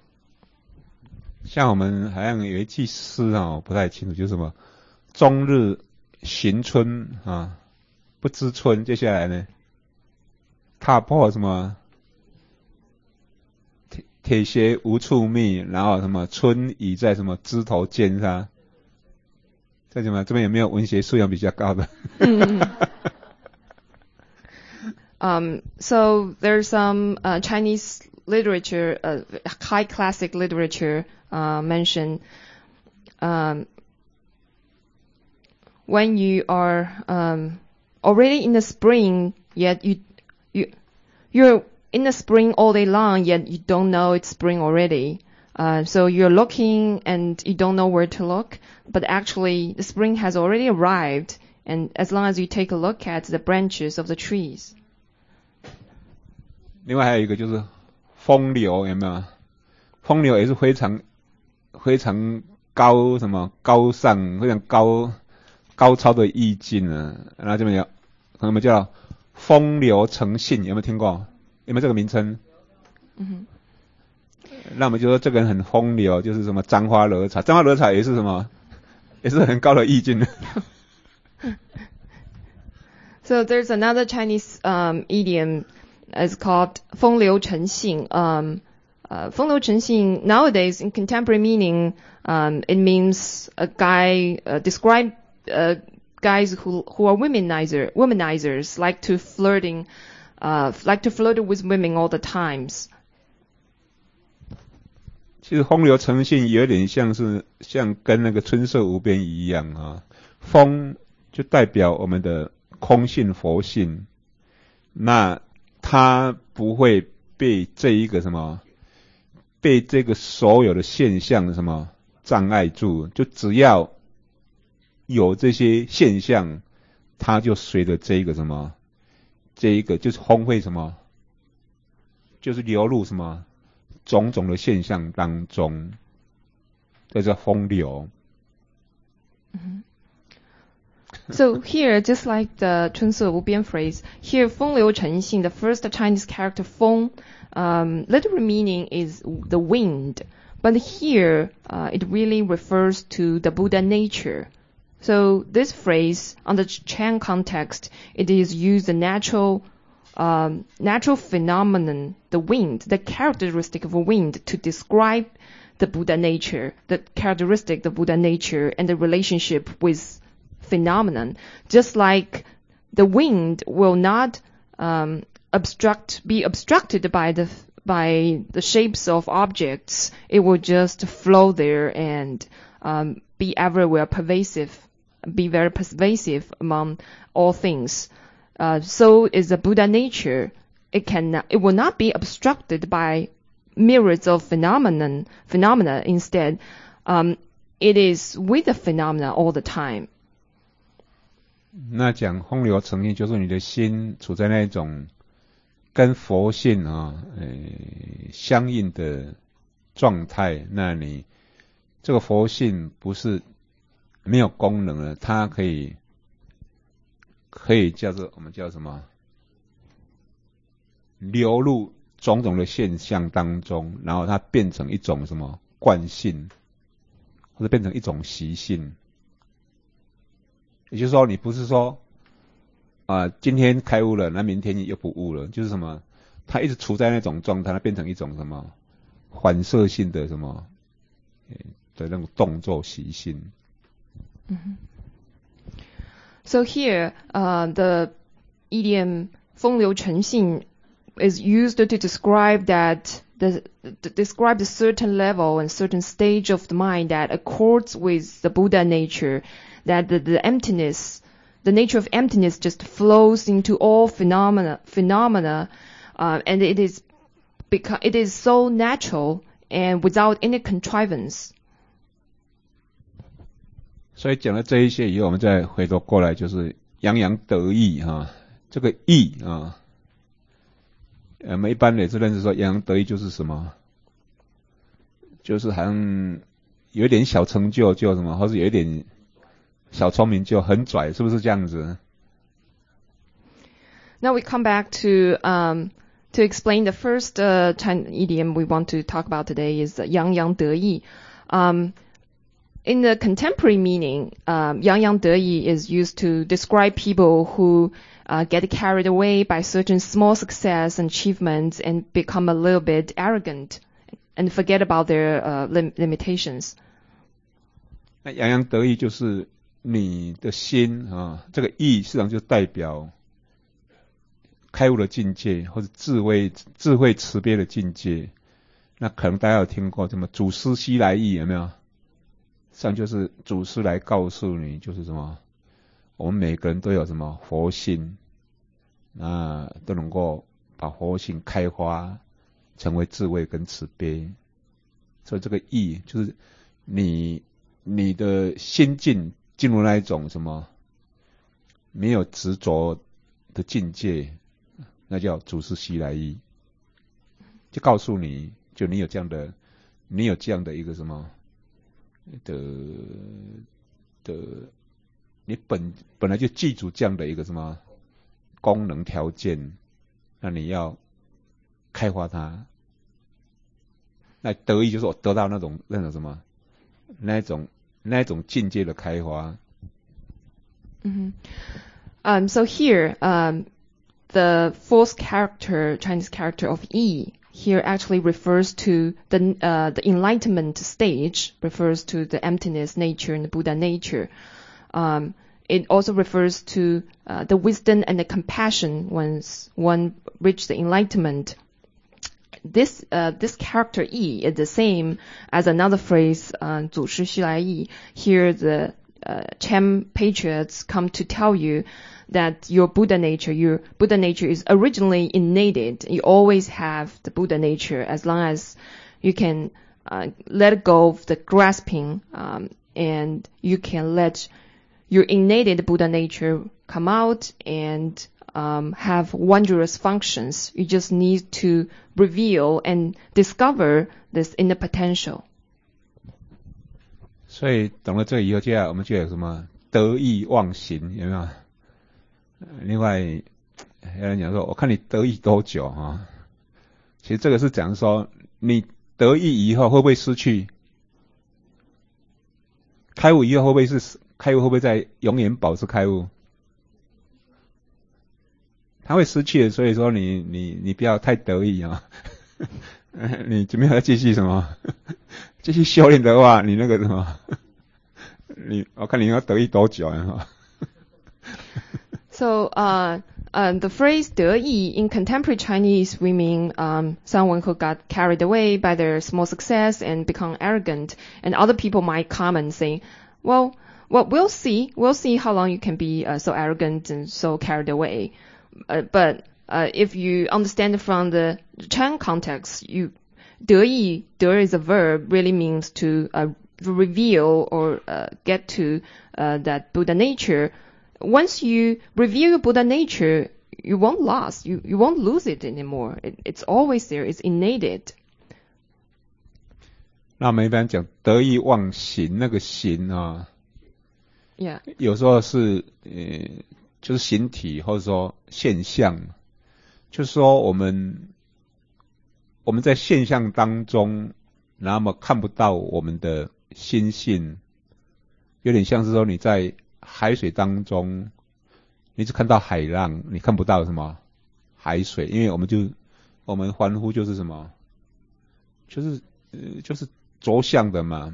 像我们好像有一句诗啊，不太清楚，就是什么终日寻春啊。不知春，接下来呢？踏破什么？铁铁鞋无处觅，然后什么？春已在什么枝头见，是吧？这什么？这边有没有文学素养比较高的？ um, so there's some uh, Chinese literature, uh, high classic literature uh, mentioned. Um, when you are um, already in the spring, yet you, you, you're in the spring all day long, yet you don't know it's spring already. Uh, so you're looking and you don't know where to look, but actually the spring has already arrived, and as long as you take a look at the branches of the trees. 另外还有一个就是风流，有没有？风流也是非常非常高什么高尚、非常高高超的意境啊。然后这边有。可能叫风流成性，有没有听过？有没有这个名称？嗯哼。那我们就说这个人很风流，就是什么簪花惹草，簪花惹草也是什么，也是很高的意境。 So there's another Chinese um, idiom is called 风流成性. Um, uh, 风流成性 nowadays in contemporary meaning, um, it means a guy uh, describe. Uh, guys who who are womanizer womanizers like to flirting uh like to flirt with women all the times. 其实风流成性有点像是像跟那个春色无边一样啊，风就代表我们的空性佛性，那它不会被这一个什么被这个所有的现象什么障碍住，就只要有这些现象，它就随着这一个什么，这一个就是风会什么，就是流入什么种种的现象当中，这叫风流。 Mm-hmm. So here, just like the 春色无边 phrase, here 风流成性, the first Chinese character 风, um, literal meaning is the wind, but here uh, it really refers to the Buddha nature. So this phrase, on the Chan context, it is used the natural, um, natural phenomenon, the wind, the characteristic of a wind, to describe the Buddha nature, the characteristic of Buddha nature, and the relationship with phenomenon. Just like the wind will not um, obstruct, be obstructed by the by the shapes of objects, it will just flow there and um, be everywhere, pervasive. Be very pervasive among all things. Uh, so is the Buddha nature. It can, it will not be obstructed by myriads of phenomenon, phenomena. Instead, um, it is with the phenomena all the time. 那讲风流成性，就是你的心处在那种跟佛性啊，呃，相应的状态，那你这个佛性不是没有功能了，它可以可以叫做我们叫什么？流入种种的现象当中，然后它变成一种什么惯性，或者变成一种习性。也就是说，你不是说啊、呃，今天开悟了，那明天又不悟了，就是什么？它一直处在那种状态，它变成一种什么反射性的什么的那种动作习性。 Mm-hmm. So here, uh, the idiom 风流成性 is used to describe that the to describe a certain level and certain stage of the mind that accords with the Buddha nature, that the, the emptiness, the nature of emptiness just flows into all phenomena, phenomena, uh, and it is because it is so natural and without any contrivance. 所以讲了这一些以后，我们再回头过来，就是洋洋得意啊，这个意啊。我们一般也是认识说洋洋得意就是什么，就是好像有一点小成就就什么，或是有一点小聪明就很拽，是不是这样子？ Now we come back to um, to explain the first uh, Chinese idiom we want to talk about today is 洋洋得意. Um, in the contemporary meaning, um, 洋洋得意 is used to describe people who Uh, get carried away by certain small success and achievements and become a little bit arrogant and forget about their uh, lim- limitations. 那洋洋得意就是你的心啊，这个意实际上就代表开悟的境界，或者智慧智慧慈悲的境界。那可能大家有听过什么祖师西来意，有没有？实际上就是祖师来告诉你，就是什么？我们每个人都有什么佛性，那都能够把佛性开花，成为智慧跟慈悲。所以这个意就是你你的心境进入那一种什么没有执着的境界，那叫祖师西来意，就告诉你，就你有这样的，你有这样的一个什么的的。你本本来就记住这样的一个什么功能条件，那你要开发它。那得意就是我得到那种那种什么，那种那种境界的开发。 Mm-hmm. Um, so here, um, the fourth character, Chinese character of yi, here actually refers to the uh, the enlightenment stage, refers to the emptiness nature and the Buddha nature. Um, it also refers to uh, the wisdom and the compassion once one reached the enlightenment. This uh, this character yi is the same as another phrase, uh, 祖师西来意. Here the uh, Chem patriots come to tell you that your Buddha nature, your Buddha nature is originally innated. You always have the Buddha nature as long as you can uh, let go of the grasping um, and you can let your innate Buddha nature come out and um, have wondrous functions. You just need to reveal and discover this inner potential. 所以懂了这以后，接下来我们就有什么得意忘形，有没有？另外有人讲说，我看你得意多久啊？其实这个是讲说，你得意以后会不会失去？开悟以后会不会是？开悟会不会在永远保持开悟？他会失去的，所以说你你你不要太得意啊！你准备要继续什么？继续修炼的话，你那个什么？你我看你要得意多久啊？ So, uh, uh, the phrase 得意 in contemporary Chinese, we mean um, someone who got carried away by their small success and become arrogant, and other people might come and say, well. Well, we'll see. We'll see how long you can be uh, so arrogant and so carried away. Uh, but uh, if you understand from the Chan context, you 得意, 得 is a verb, really means to uh, reveal or uh, get to uh, that Buddha nature. Once you reveal your Buddha nature, you won't lose, you you won't lose it anymore. It, it's always there. It's innate. 那我们一般讲得意忘形，那个形啊 ，Yeah， 有时候是呃，就是形体或者说现象，就是说我们我们在现象当中，那么看不到我们的心性，有点像是说你在海水当中，你只看到海浪，你看不到什么海水，因为我们就我们欢呼就是什么，就是呃就是着相的嘛。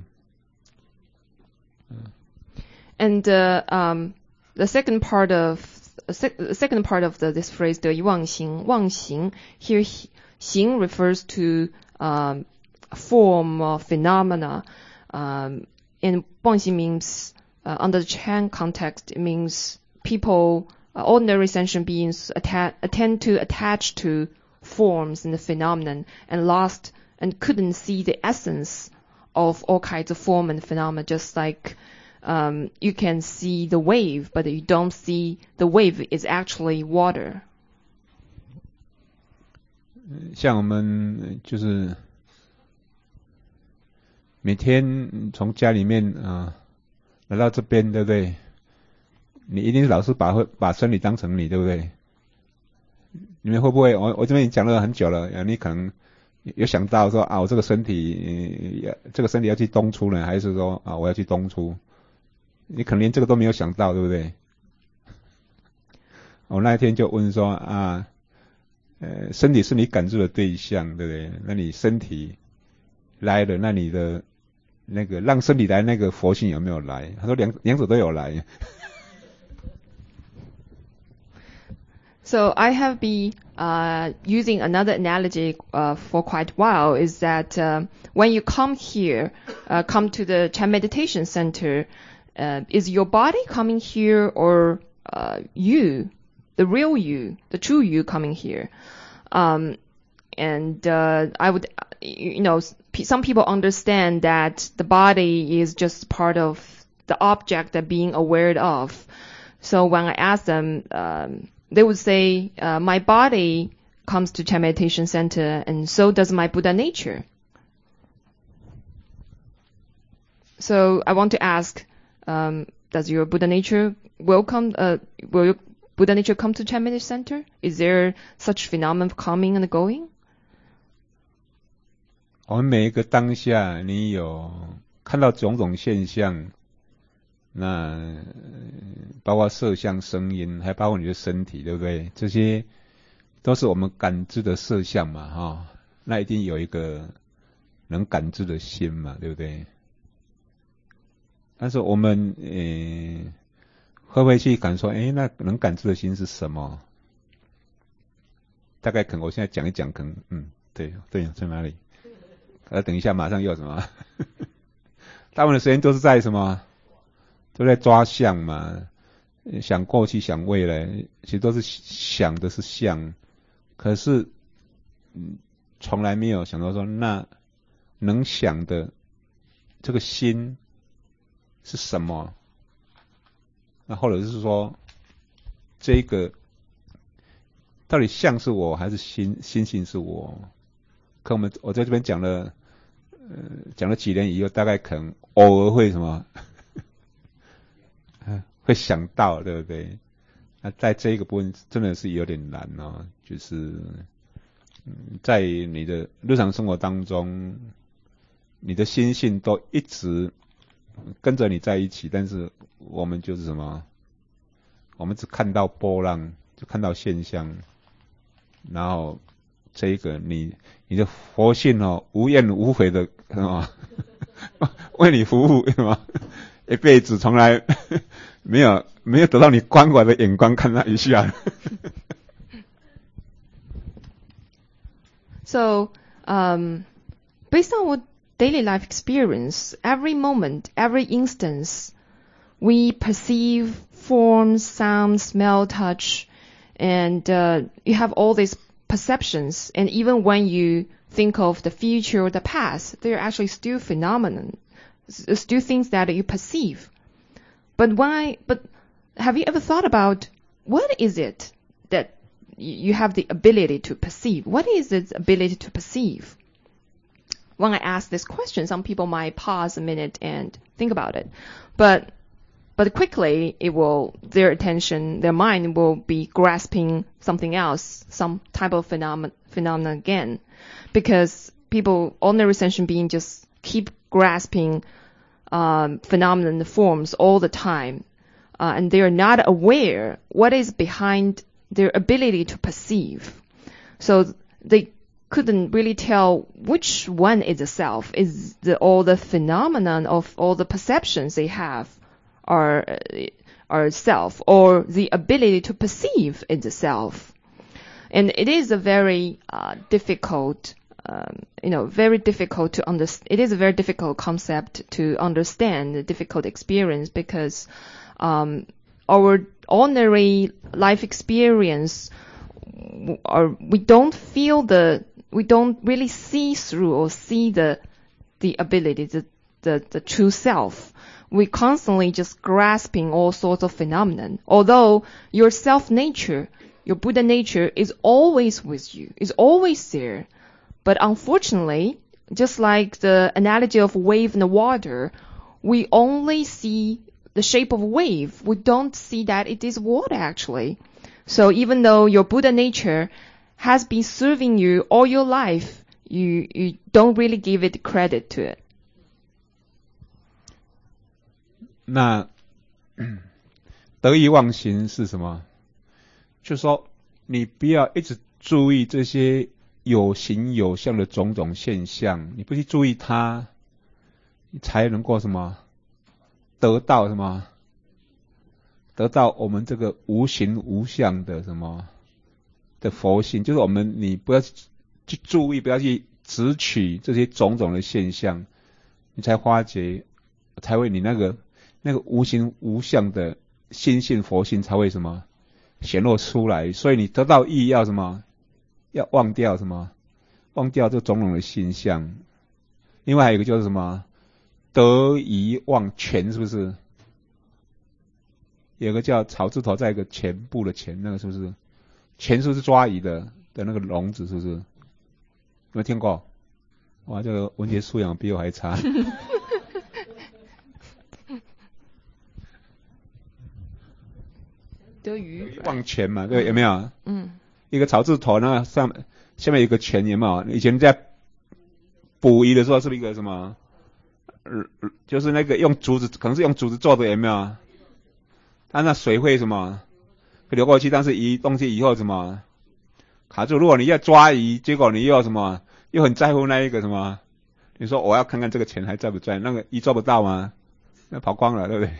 And uh, um, the second part of sec, the second part of the, this phrase 得意忘形, 忘形 here 形 refers to um, form or phenomena. Um, and 忘形 means uh, under the Chan context it means people, uh, ordinary sentient beings atta- tend to attach to forms and the phenomenon and lost and couldn't see the essence of all kinds of form and phenomena, just like um, you can see the wave, but you don't see the wave is actually water. 像我们就是每天从家里面啊、呃、来到这边，对不对？你一定老是把把身体当成你，对不对？你们会不会？我我这边讲了很久了，你可能有想到说啊，我这个身体，呃、这个身体要去东出呢，还是说啊我要去东出？你可能连这个都没有想到，对不对？我那一天就问说啊，呃，身体是你感知的对象，对不对？那你身体来了，那你的那个让身体来那个佛性有没有来？他说两两者都有来。 So I have been uh, using another analogy uh, for quite a while, is that uh, when you come here, uh, come to the Chan Meditation Center, uh, is your body coming here or uh, you, the real you, the true you coming here? Um, and uh, I would, you know, some people understand that the body is just part of the object that being aware of. So when I ask them, um, they would say, uh, my body comes to Chan Meditation Center and so does my Buddha nature. So I want to ask, um, does your Buddha nature welcome, uh, will your Buddha nature come to Chan Meditation Center? Is there such phenomenon of coming and going? 我们每一个当下，你有看到种种现象，那包括色相、声音，还包括你的身体，对不对？这些都是我们感知的色相嘛，哈、哦，那一定有一个能感知的心嘛，对不对？但是我们呃，会不会去感受？哎，那能感知的心是什么？大概可能我现在讲一讲，可能嗯，对对，在哪里？呃，等一下，马上又有什么？大部分的时间都是在什么？都在抓相嘛，想过去，想未来，其实都是想的是相，可是，嗯，从来没有想到说，那能想的这个心是什么？那或者是说，这个到底相是我还是心心性是我？可我们我在这边讲了，呃，讲了几年以后，大概可能偶尔会什么？会想到，对不对？那在这个部分真的是有点难哦，就是，嗯，在你的日常生活当中，你的心性都一直跟着你在一起，但是我们就是什么？我们只看到波浪，就看到现象，然后这一个你你的佛性哦，无怨无悔的啊，为你服务，是吗？一辈子从来没有没有得到你关怀的眼光看他一下。 So, um, based on what daily life experience, every moment, every instance, we perceive forms, sound, smell, touch, and uh, you have all these perceptions. And even when you think of the future or the past, they're actually still phenomenon. Still things that you perceive. But why, but have you ever thought about what is it that you have the ability to perceive. What is its ability to perceive? When I ask this question, some people might pause a minute and think about it, but but quickly it will, their attention, their mind will be grasping something else, some type of phenomenon, phenomenon again, because people, ordinary sentient beings, just keep grasping um, phenomenon forms all the time, uh, and they are not aware what is behind their ability to perceive. So they couldn't really tell which one is the self. Is the, all the phenomenon of all the perceptions they have are are self, or the ability to perceive is the self. And it is a very uh, difficult, um, you know, very difficult to understand. It is a very difficult concept to understand, a difficult experience, because um, our ordinary life experience, or we don't feel the, we don't really see through or see the the ability, the the, the true self. We constantly just grasping all sorts of phenomenon. Although your self nature, your Buddha nature is always with you, is always there. But unfortunately, just like the analogy of wave in the water, we only see the shape of a wave. We don't see that it is water actually. So even though your Buddha nature has been serving you all your life, you, you don't really give it credit to it. 那得意忘形是什么？就是说你不要一直注意这些有形有相的种种现象，你不去注意它，你才能够什么得到什么得到我们这个无形无相的什么的佛性。就是我们你不要去注意，不要去执取这些种种的现象，你才发觉，才会你那个那个无形无相的心性佛性才会什么显露出来。所以你得到意义要什么？要忘掉什么？忘掉这种种的现象。另外还有一个就是什么？得遗忘全，是不是？有一个叫草字头再一个全部的全，那个是不是？全是不是抓鱼的的那个笼子，是不是？有没有听过？哇，这个文学素养比我还差。 得鱼忘全嘛，对，有没有？ 嗯。 一个草字头，那上下面有一个全，有没有？以前在捕鱼的时候，是不是一个什么？呃，就是那个用竹子，可能是用竹子做的，有没有？它那水会什么流过去，但是鱼东西以后什么卡住。如果你要抓鱼，结果你又什么又很在乎那一个什么，你说我要看看这个钱还在不在，那个鱼抓不到吗？那跑光了，对不对？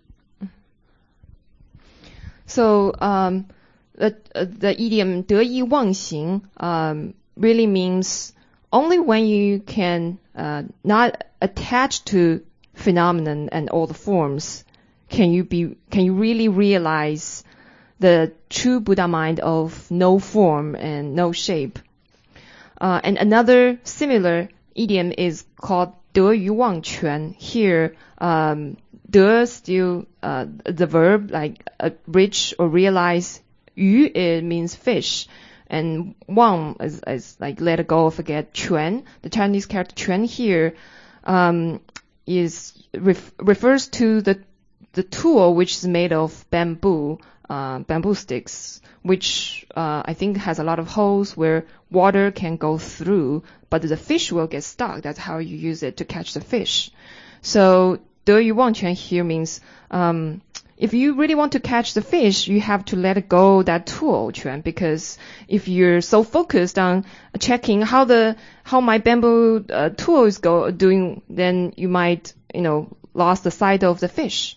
So um, the, uh, the idiom 得意忘形 um, really means only when you can uh, not attach to phenomenon and all the forms can you be can you really realize the true Buddha mind of no form and no shape. Uh, and another similar idiom is called 得鱼忘全. Here, um, 得 still uh, the verb like uh, reach or realize. 鱼 it means fish, and 忘 is, is like let go or forget. 全 the Chinese character 全 here um, is ref, refers to the the tool which is made of bamboo, uh, bamboo sticks, which uh, I think has a lot of holes where water can go through, but the fish will get stuck. That's how you use it to catch the fish. So 得鱼忘全 here means um, if you really want to catch the fish, you have to let go that tool, 全, because if you're so focused on checking how the how my bamboo uh, tool is go doing, then you might, you know, lost the sight of the fish.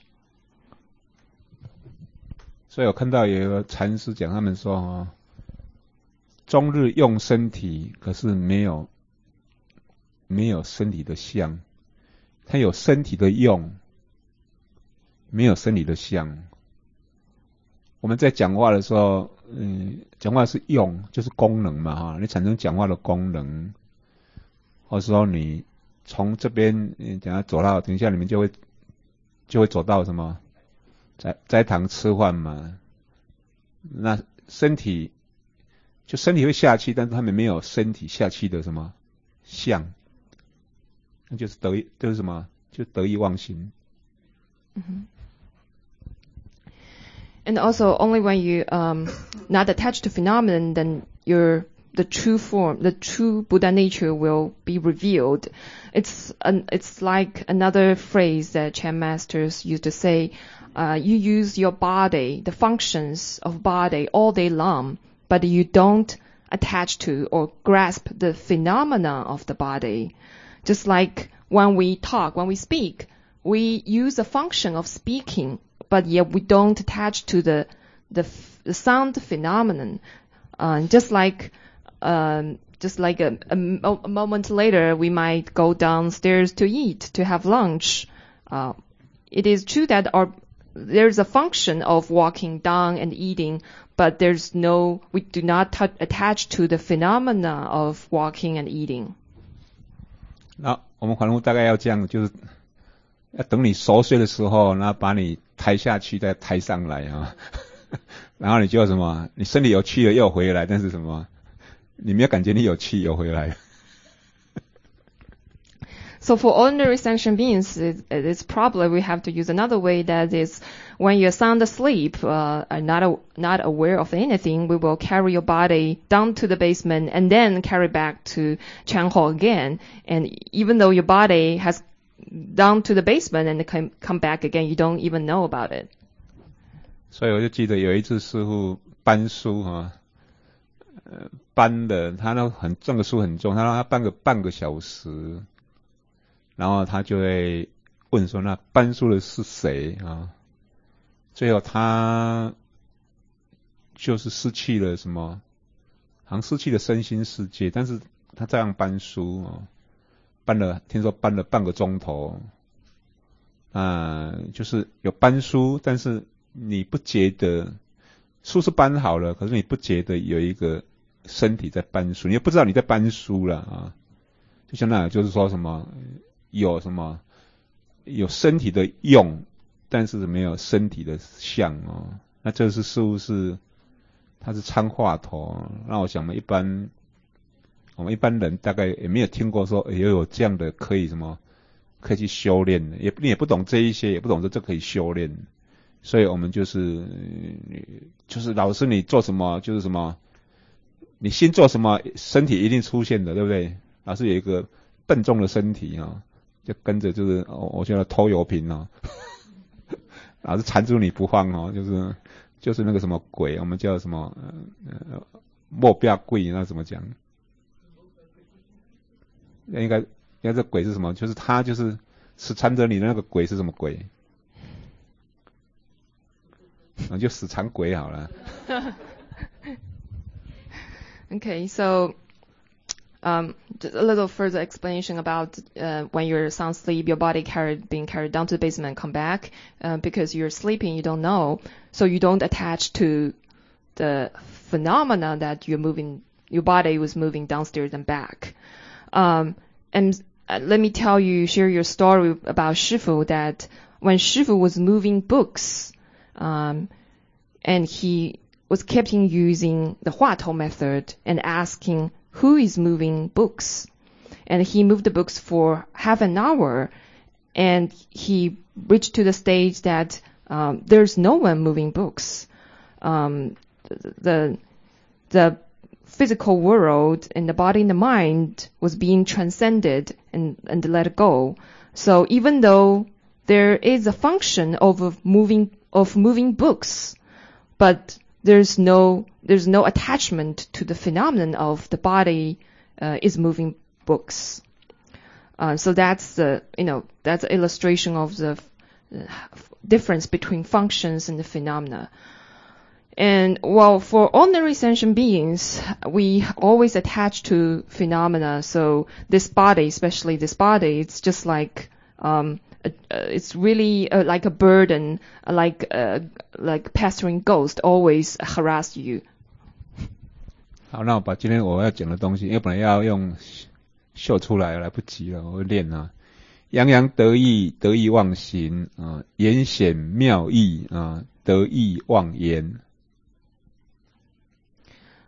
所以我看到有一个禅师讲，他们说哦，终日用身体，可是没有没有身体的相，他有身体的用，没有身体的相。我们在讲话的时候，嗯，讲话是用，就是功能嘛，哈，你产生讲话的功能，或者说你从这边，嗯，等下走到，等一下你们就会就会走到什么？在斋堂吃饭嘛，那身体就身体会下气，但是他们没有身体下气的什么相，那就是得意，就是什么，就得意忘形。 Mm-hmm. And also, only when you um not attached to phenomenon, then your the true form, the true Buddha nature will be revealed. It's an, it's like another phrase that Chan masters used to say. Uh, you use your body, the functions of body all day long, but you don't attach to or grasp the phenomena of the body. Just like when we talk, when we speak, we use the function of speaking, but yet we don't attach to the the, the sound phenomenon. Uh, just like um, just like a, a, a moment later, we might go downstairs to eat, to have lunch. Uh, it is true that our there's a function of walking down and eating, but there's no, we do not t- attach to the phenomena of walking and eating. 那我们反复大概要这样，就是要等你熟睡的时候，然后把你抬下去，再抬上来啊，然后你就什么，你身体有气了又回来，但是什么，你没有感觉你有气又回来。 So for ordinary sentient beings, it, it's probably we have to use another way, that is, when you're sound asleep, uh, are not a, not aware of anything, we will carry your body down to the basement and then carry back to Changhou again. And even though your body has down to the basement and come come back again, you don't even know about it. 所以我就记得有一次师父搬书哈，呃，搬的他那很这个书很重，他让他搬个半个小时。然后他就会问说，那搬书的是谁啊？最后他就是失去了什么，好像失去了身心世界，但是他这样搬书啊，搬了，听说搬了半个钟头，啊，就是有搬书，但是你不觉得书是搬好了，可是你不觉得有一个身体在搬书，你也不知道你在搬书了啊，就像那就是说什么。有什么有身体的用，但是没有身体的相哦。那这是似乎是它是参话头，那我想嘛，一般我们一般人大概也没有听过说也有这样的可以什么可以去修炼的，也你也不懂这一些，也不懂说这可以修炼，所以我们就是就是老师你做什么就是什么，你心做什么，身体一定出现的，对不对？老师有一个笨重的身体啊。就跟着就是，哦、我觉得偷油瓶哦，老是缠住你不放哦，就是就是那个什么鬼，我们叫什么呃莫不要跪，那怎么讲？应该应该这鬼是什么？就是他就是死缠着你的那个鬼是什么鬼？那就死缠鬼好了。 Okay, so. Um, just a little further explanation about uh, when you're sound asleep, your body carried being carried down to the basement and come back uh, because you're sleeping, you don't know, so you don't attach to the phenomena that you're moving, your body was moving downstairs and back. Um, and uh, let me tell you, share your story about Shifu, that when Shifu was moving books, um, and he was kept in using the Huatou method and asking who is moving books, and he moved the books for half an hour, and he reached to the stage that um, there's no one moving books. Um, the the physical world and the body and the mind was being transcended and, and let go. So even though there is a function of moving of moving books, but there's no there's no attachment to the phenomenon of the body uh, is moving books. Uh, so that's the you know that's an illustration of the uh, difference between functions and the phenomena. And well, for ordinary sentient beings, we always attach to phenomena. So this body, especially this body, it's just like um, uh, it's really uh, like a burden, like uh, like pestering ghost always harass you. 好，那我把今天我要讲的东西，因为本来要用秀出来，来不及了，我会练啊。洋洋得意，得意忘形啊；言显妙义啊，得意忘言。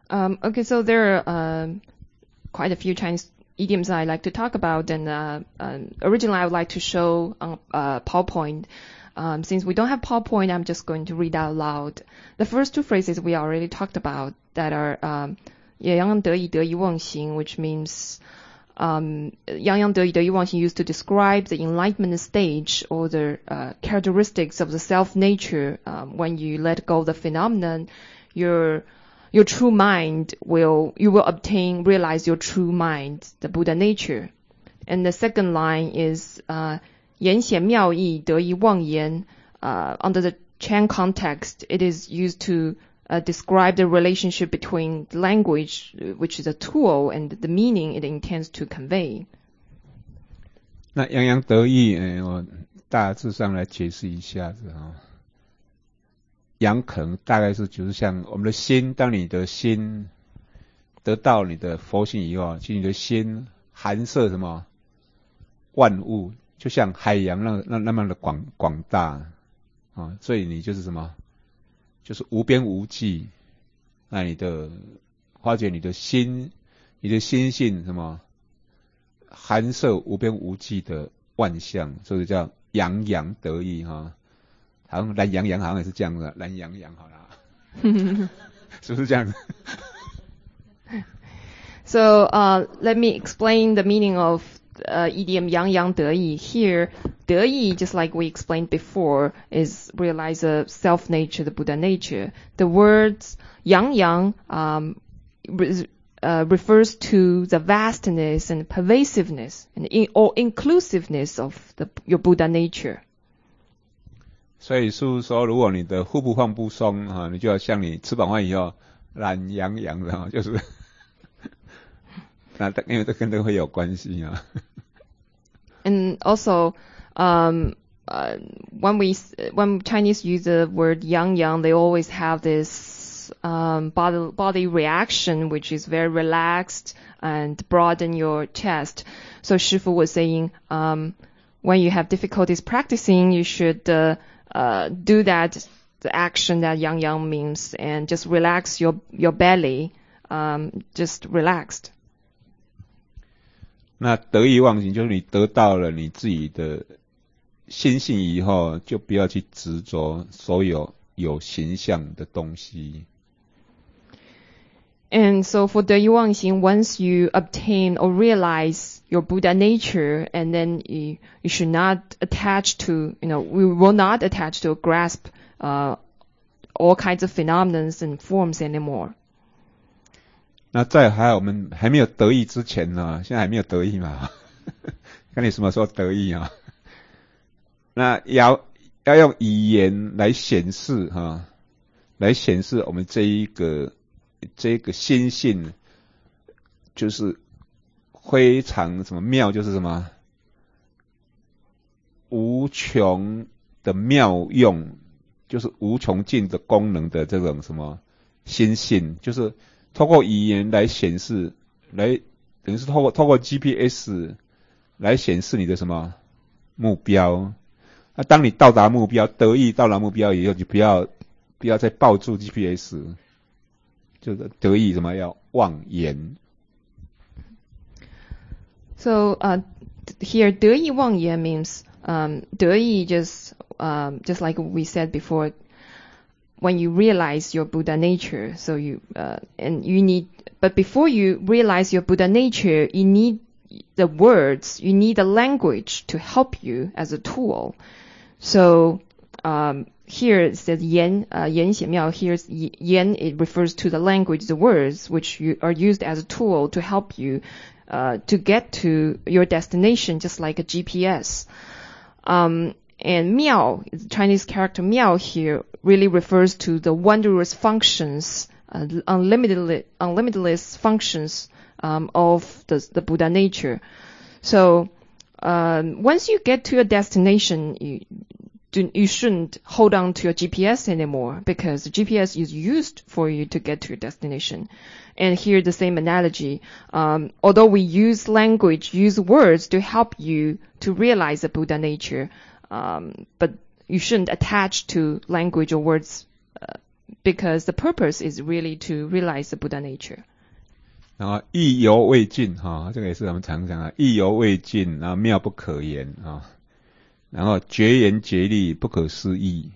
Um, okay, so there are um, quite a few Chinese idioms I like to talk about, and uh, uh, originally I would like to show on uh, PowerPoint. Um, since we don't have PowerPoint, I'm just going to read out loud. The first two phrases we already talked about that are um, 洋洋得意得意忘形, which means um, 洋洋得意得意忘形 used to describe the enlightenment stage or the uh, characteristics of the self-nature. Um, when you let go of the phenomenon, your your true mind will, you will obtain, realize your true mind, the Buddha nature. And the second line is uh, 言显妙义得意忘言. Uh, under the Chan context, it is used to uh, describe the relationship between language, which is a tool, and the meaning it intends to convey. 那洋洋得意，哎，我大致上来解释一下子哈。洋可能大概是就是像我们的心，当你的心得到你的佛性以后，其实你的心含摄什么万物，就像海洋那那那么的广广大啊，所以你就是什么，就是无边无际。那你的发觉你的心，你的心性什么，含摄无边无际的万象，所以叫洋洋得意哈。好像懒洋洋好像也是这样的，懒洋洋好了，是不是这样子 ？So uh, let me explain the meaning of uh, idiom 洋洋得意. Here, 得意, just like we explained before, is realize the self nature, the Buddha nature. The words 洋洋 um, re, uh, refers to the vastness and pervasiveness and in, or inclusiveness of the, your Buddha nature. 所以是说，如果你的腹部放不松哈，你就要像你吃饱饭以后懒洋洋的哈，就是那因为这跟这个会有关系啊。 And also, um, uh, when we when Chinese use the word yang yang, they always have this um, body body reaction, which is very relaxed and broaden your chest. So Shifu was saying, um, when you have difficulties practicing, you should uh, uh, do that the action that yang yang means, and just relax your your belly, um, just relaxed. 那得意忘形就是你得到了你自己的心性以后，就不要去执着所有有形象的东西。 And so for 得意忘形, once you obtain or realize your Buddha nature, and then you, you should not attach to, you know, we will not attach to or grasp uh, all kinds of phenomena and forms anymore. 那在还有我们还没有得意之前呢，现在还没有得意嘛，看你什么时候得意啊？那要要用语言来显示哈，来显示我们这一个这一个心性，就是非常什么妙，就是什么无穷的妙用，就是无穷尽的功能的这种什么心性，就是透过语言来显示，来等于是透过透过 G P S 来显示你的什么目标。那当你到达目标，得意到达目标以后，就不要不要再抱住 G P S， 就是得意什么要忘言。 So uh, here 得意忘言 means um, 得意 just um, just like we said before. When you realize your Buddha nature, so you uh, and you need, but before you realize your Buddha nature, you need the words, you need the language to help you as a tool. So um, here it says 言, uh, 言显妙. Here's 言, it refers to the language, the words, which you, are used as a tool to help you uh, to get to your destination, just like a G P S. Um, And 妙, the Chinese character 妙 here really refers to the wondrous functions, uh, unlimited, unlimitless functions um, of the, the Buddha nature. So um, once you get to your destination, you, do, you shouldn't hold on to your G P S anymore, because the G P S is used for you to get to your destination. And here the same analogy. Um, although we use language, use words to help you to realize the Buddha nature, Um, but you shouldn't attach to language or words uh, because the purpose is really to realize the Buddha nature. 然后意犹未尽哈、哦，这个也是我们常讲啊，意犹未尽，然后妙不可言啊、哦，然后绝言绝力，不可思议。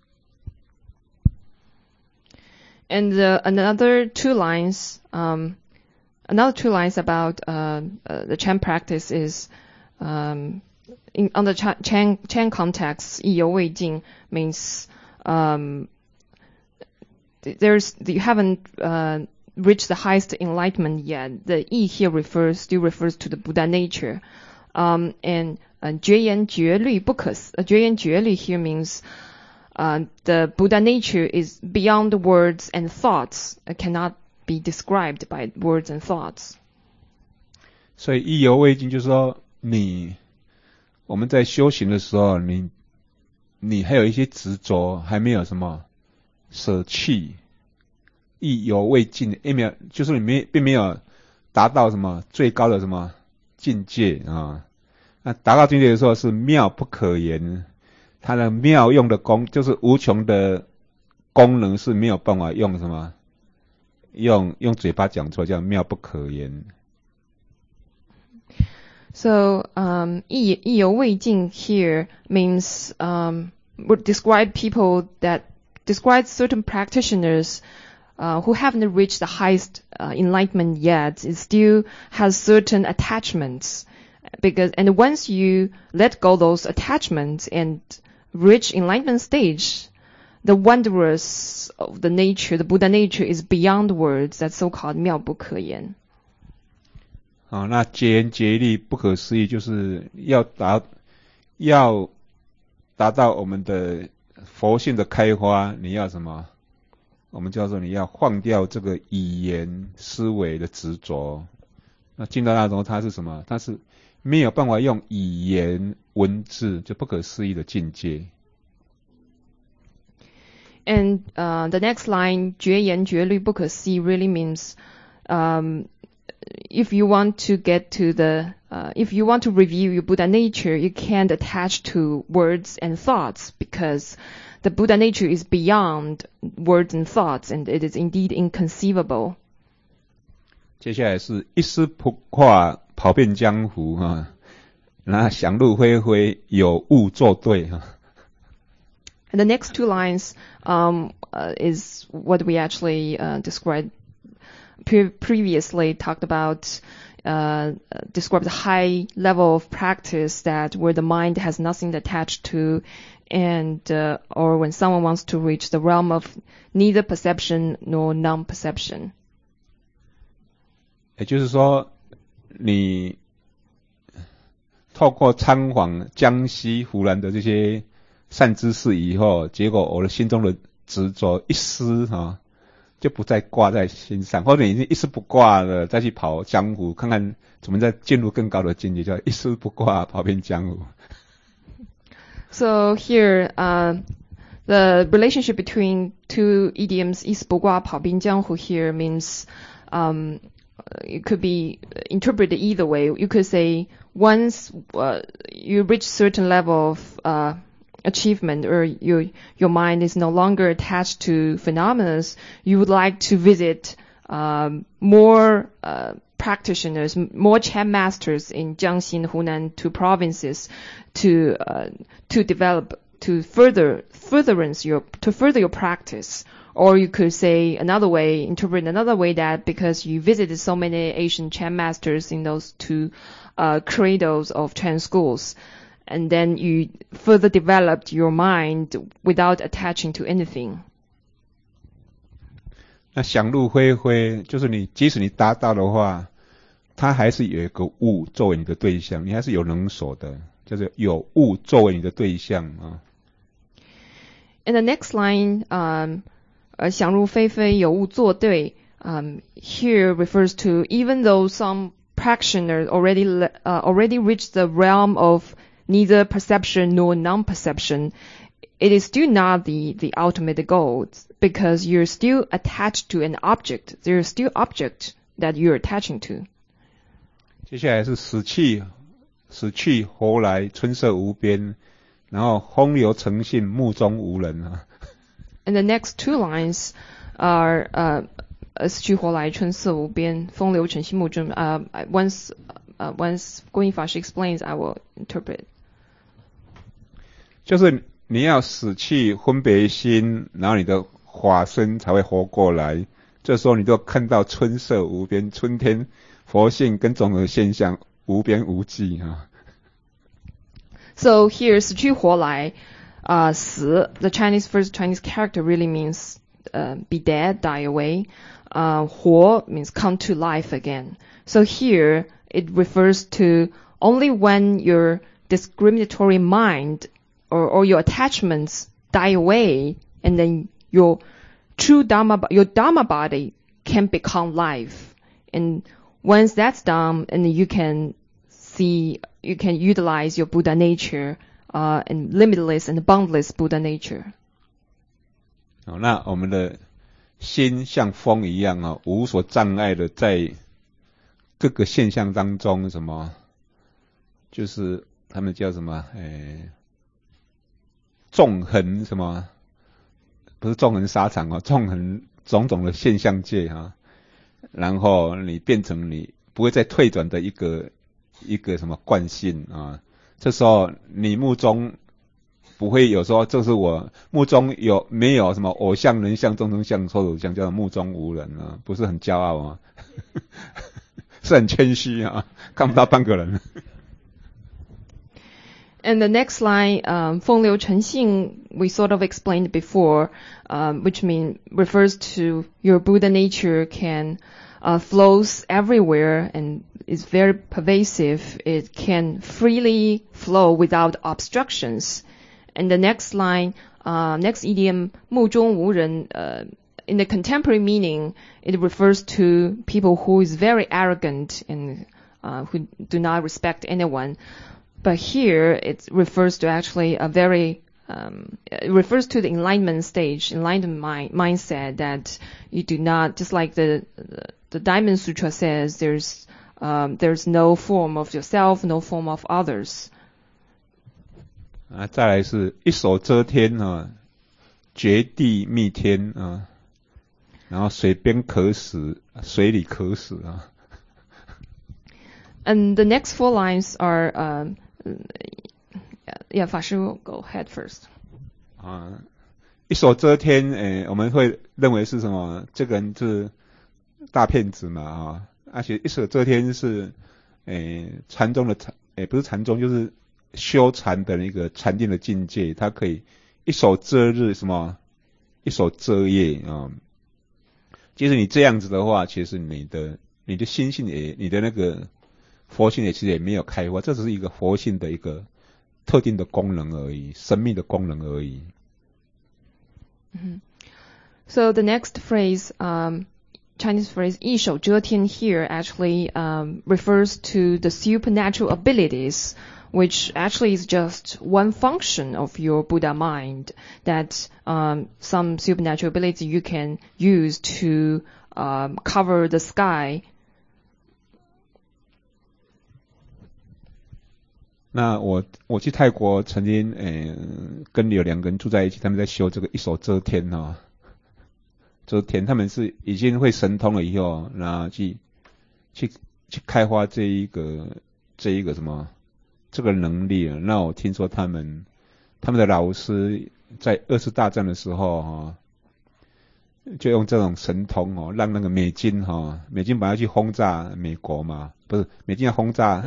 And uh, another two lines, um, another two lines about uh, uh, the Chan practice is, um, in, on the Chan, Chan context, 意犹未尽 means um, there's you haven't uh, reached the highest enlightenment yet. The 意 here refers still refers to the Buddha nature, um, and uh, 绝言绝律不可思. Uh, 绝言绝律 here means uh, the Buddha nature is beyond words and thoughts. It cannot be described by words and thoughts. 所以意犹未尽就是说你我们在修行的时候，你你还有一些执着，还没有什么舍弃，意犹未尽，也没有，就是你没并没有达到什么最高的什么境界啊。那达到境界的时候是妙不可言，它的妙用的功就是无穷的功能是没有办法用什么用用嘴巴讲出来，叫妙不可言。 So, um, 意犹未尽 here means, um, would describe people that describe certain practitioners, uh, who haven't reached the highest uh, enlightenment yet. It still has certain attachments. Because, and once you let go those attachments and reach enlightenment stage, the wondrous of the nature, the Buddha nature is beyond words. That's so-called 妙不可言。 好、哦，那绝言绝律不可思议，就是要达要达到我们的佛性的开花，你要什么？我们叫做你要放掉这个语言思维的执着。那进到那种它是什么？它是没有办法用语言文字就不可思议的境界。 And uh, the next line, 绝言绝律不可思议 really means, um, if you want to get to the, uh, if you want to review your Buddha nature, you can't attach to words and thoughts because the Buddha nature is beyond words and thoughts, and it is indeed inconceivable. 接下来是一丝不挂跑遍江湖啊，那想入非非有物作对啊。 And the next two lines um, uh, is what we actually uh, described pre- previously talked about. Uh, describe the high level of practice that where the mind has nothing attached to, and uh, or when someone wants to reach the realm of neither perception nor non-perception. 也就是说，你透过参访江西、湖南的这些善知识以后，结果我的心中的执着一丝啊，就不再挂在心上，或者你已经一丝不挂了，再去跑江湖，看看怎么再进入更高的境界，叫一丝不挂跑遍江湖。 So here, uh, the relationship between two idioms, 一丝不挂跑遍江湖 here means, um, it could be interpreted either way. You could say once uh, you reach certain level of uh, achievement, or your your mind is no longer attached to phenomena, you would like to visit um, more uh, practitioners, more Chan masters in Jiangxi and Hunan, two provinces, to uh, to develop, to further furtherance your to further your practice. Or you could say another way, interpret another way, that because you visited so many Asian Chan masters in those two uh, cradles of Chan schools, and then you further developed your mind without attaching to anything. 那想入非非，就是你即使你达到的话，它还是有一个物作为你的对象，你还是有能所的，就是有物作为你的对象啊。 In the next line, um, 呃，想入非非，有物作对 um, here refers to even though some practitioners already uh, already reached the realm of neither perception nor non-perception, it is still not the, the ultimate goal, because you're still attached to an object. There's still object that you're attaching to. 接下来是死去，死去活来，春色无边，然后风流成性，目中无人啊。 And the next two lines are uh, 死去活来，春色无边，风流成心目中. Uh, once, uh, once 观音法师 explains, I will interpret. 就是你要死去分别心，然后你的法身才会活过来。这时候你就看到春色无边，春天佛性跟种种现象无边无际啊。 So here, 死去活来, uh, 死, the Chinese first Chinese character really means uh, be dead, die away. Uh, 活 means come to life again. So here, it refers to only when your discriminatory mind or, or your attachments die away, and then your true Dharma, your Dharma body can become life. And once that's done, and you can see, you can utilize your Buddha nature, uh, and limitless and boundless Buddha nature. 好，那我们的心像风一样啊，无所障碍的在各个现象当中，什么就是他们叫什么？诶，纵横什么？不是纵横沙场啊，纵横种种的现象界啊，然后你变成你不会再退转的一个一个什么惯性啊。这时候你目中不会有说，这是我目中有没有什么偶像、人像、众生相、抽手相，叫做目中无人啊，不是很骄傲啊，是很谦虚啊，看不到半个人。 And the next line, um, 风流成性, we sort of explained before, um, which mean refers to your Buddha nature can uh, flows everywhere and is very pervasive. It can freely flow without obstructions. And the next line, uh, next idiom, 目中无人, uh, in the contemporary meaning, it refers to people who is very arrogant and uh, who do not respect anyone. But here it refers to actually a very, um, it refers to the enlightenment stage, enlightenment mind, mindset that you do not, just like the, the, the Diamond Sutra says, there's, um, there's no form of yourself, no form of others. 啊，再来是一手遮天啊，绝地密天啊，然后水边可死，水里可死啊。 And the next four lines are, um, yeah, 法师 will go ahead first. 啊，一手遮天，诶，我们会认为是什么？这个人是大骗子嘛啊，而且一手遮天是，诶，禅宗的禅，诶，不是禅宗，就是修禅的那个禅定的境界，它可以一手遮日，什么？一手遮夜啊。即使你这样子的话，其实你的你的心性也，你的那个佛性也其实也没有开发，这只是一个佛性的一个特定的功能而已，神秘的功能而已。 Mm-hmm. So the next phrase, um, Chinese phrase 一手遮天 here actually um, refers to the supernatural abilities, which actually is just one function of your Buddha mind, that um, some supernatural ability you can use to um, cover the sky. 那我我去泰国曾经诶、呃、跟有两个人住在一起，他们在修这个一手遮天啊，遮天，他们是已经会神通了以后，然后去去去开发这一个这一个什么这个能力了。那我听说他们他们的老师在二次大战的时候哈、哦，就用这种神通哦，让那个美军哈、哦，美军本来去轰炸美国嘛，不是美军要轰炸。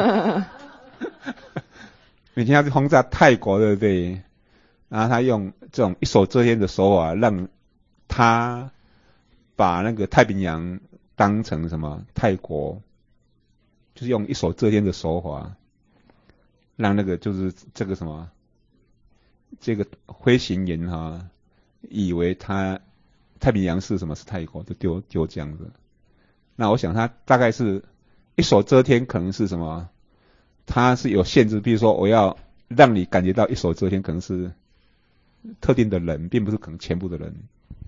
每天要去轰炸泰国，对不对？然后他用这种一手遮天的手法，让他把那个太平洋当成什么泰国，就是用一手遮天的手法，让那个就是这个什么这个飞行员哈、啊，以为他太平洋是什么是泰国，就丢丢这样子。那我想他大概是一手遮天，可能是什么？它是有限制，比如说我要让你感觉到一手遮天，可能是特定的人，并不是可能全部的人。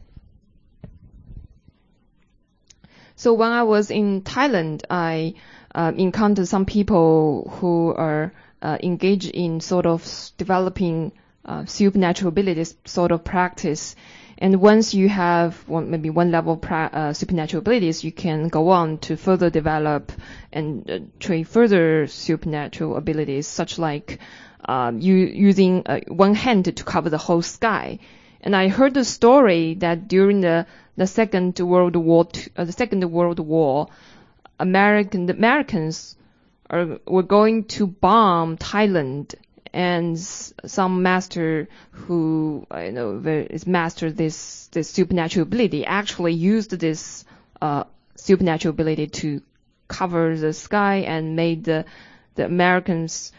So when I was in Thailand, I uh, encountered some people who are uh, engaged in sort of developing uh, supernatural abilities sort of practice. And once you have one, maybe one level of pra- uh, supernatural abilities, you can go on to further develop and uh, train further supernatural abilities, such like um, you using uh, one hand to cover the whole sky. And I heard the story that during the the Second World War, uh, the Second World War, American the Americans are were going to bomb Thailand. And some master who you know is mastered this this supernatural ability actually used this uh, supernatural ability to cover the sky and made the the Americans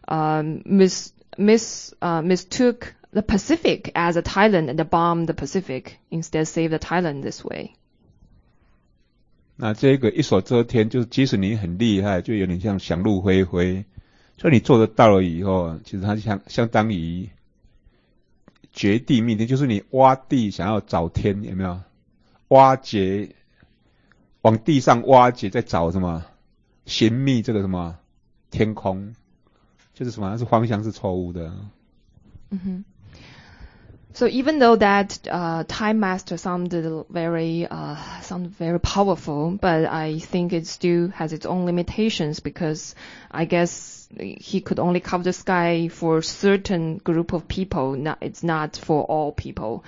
um, mis mis uh, mistook the Pacific as a Thailand and bombed the Pacific, instead saved the Thailand this way. 那这个一手遮天，就是即使你很厉害，就有点像想入非非。所以你做得到了以后，其实它相相当于掘地密天，就是你挖地想要找天，有没有？挖掘，往地上挖掘，在找什么？寻觅这个什么天空，就是什么？是方向是错误的。 嗯哼。So even though that uh, Time Master sounded very uh, sounded very powerful, but I think it still has its own limitations because I guess he could only cover the sky for a certain group of people. Not, it's not for all people.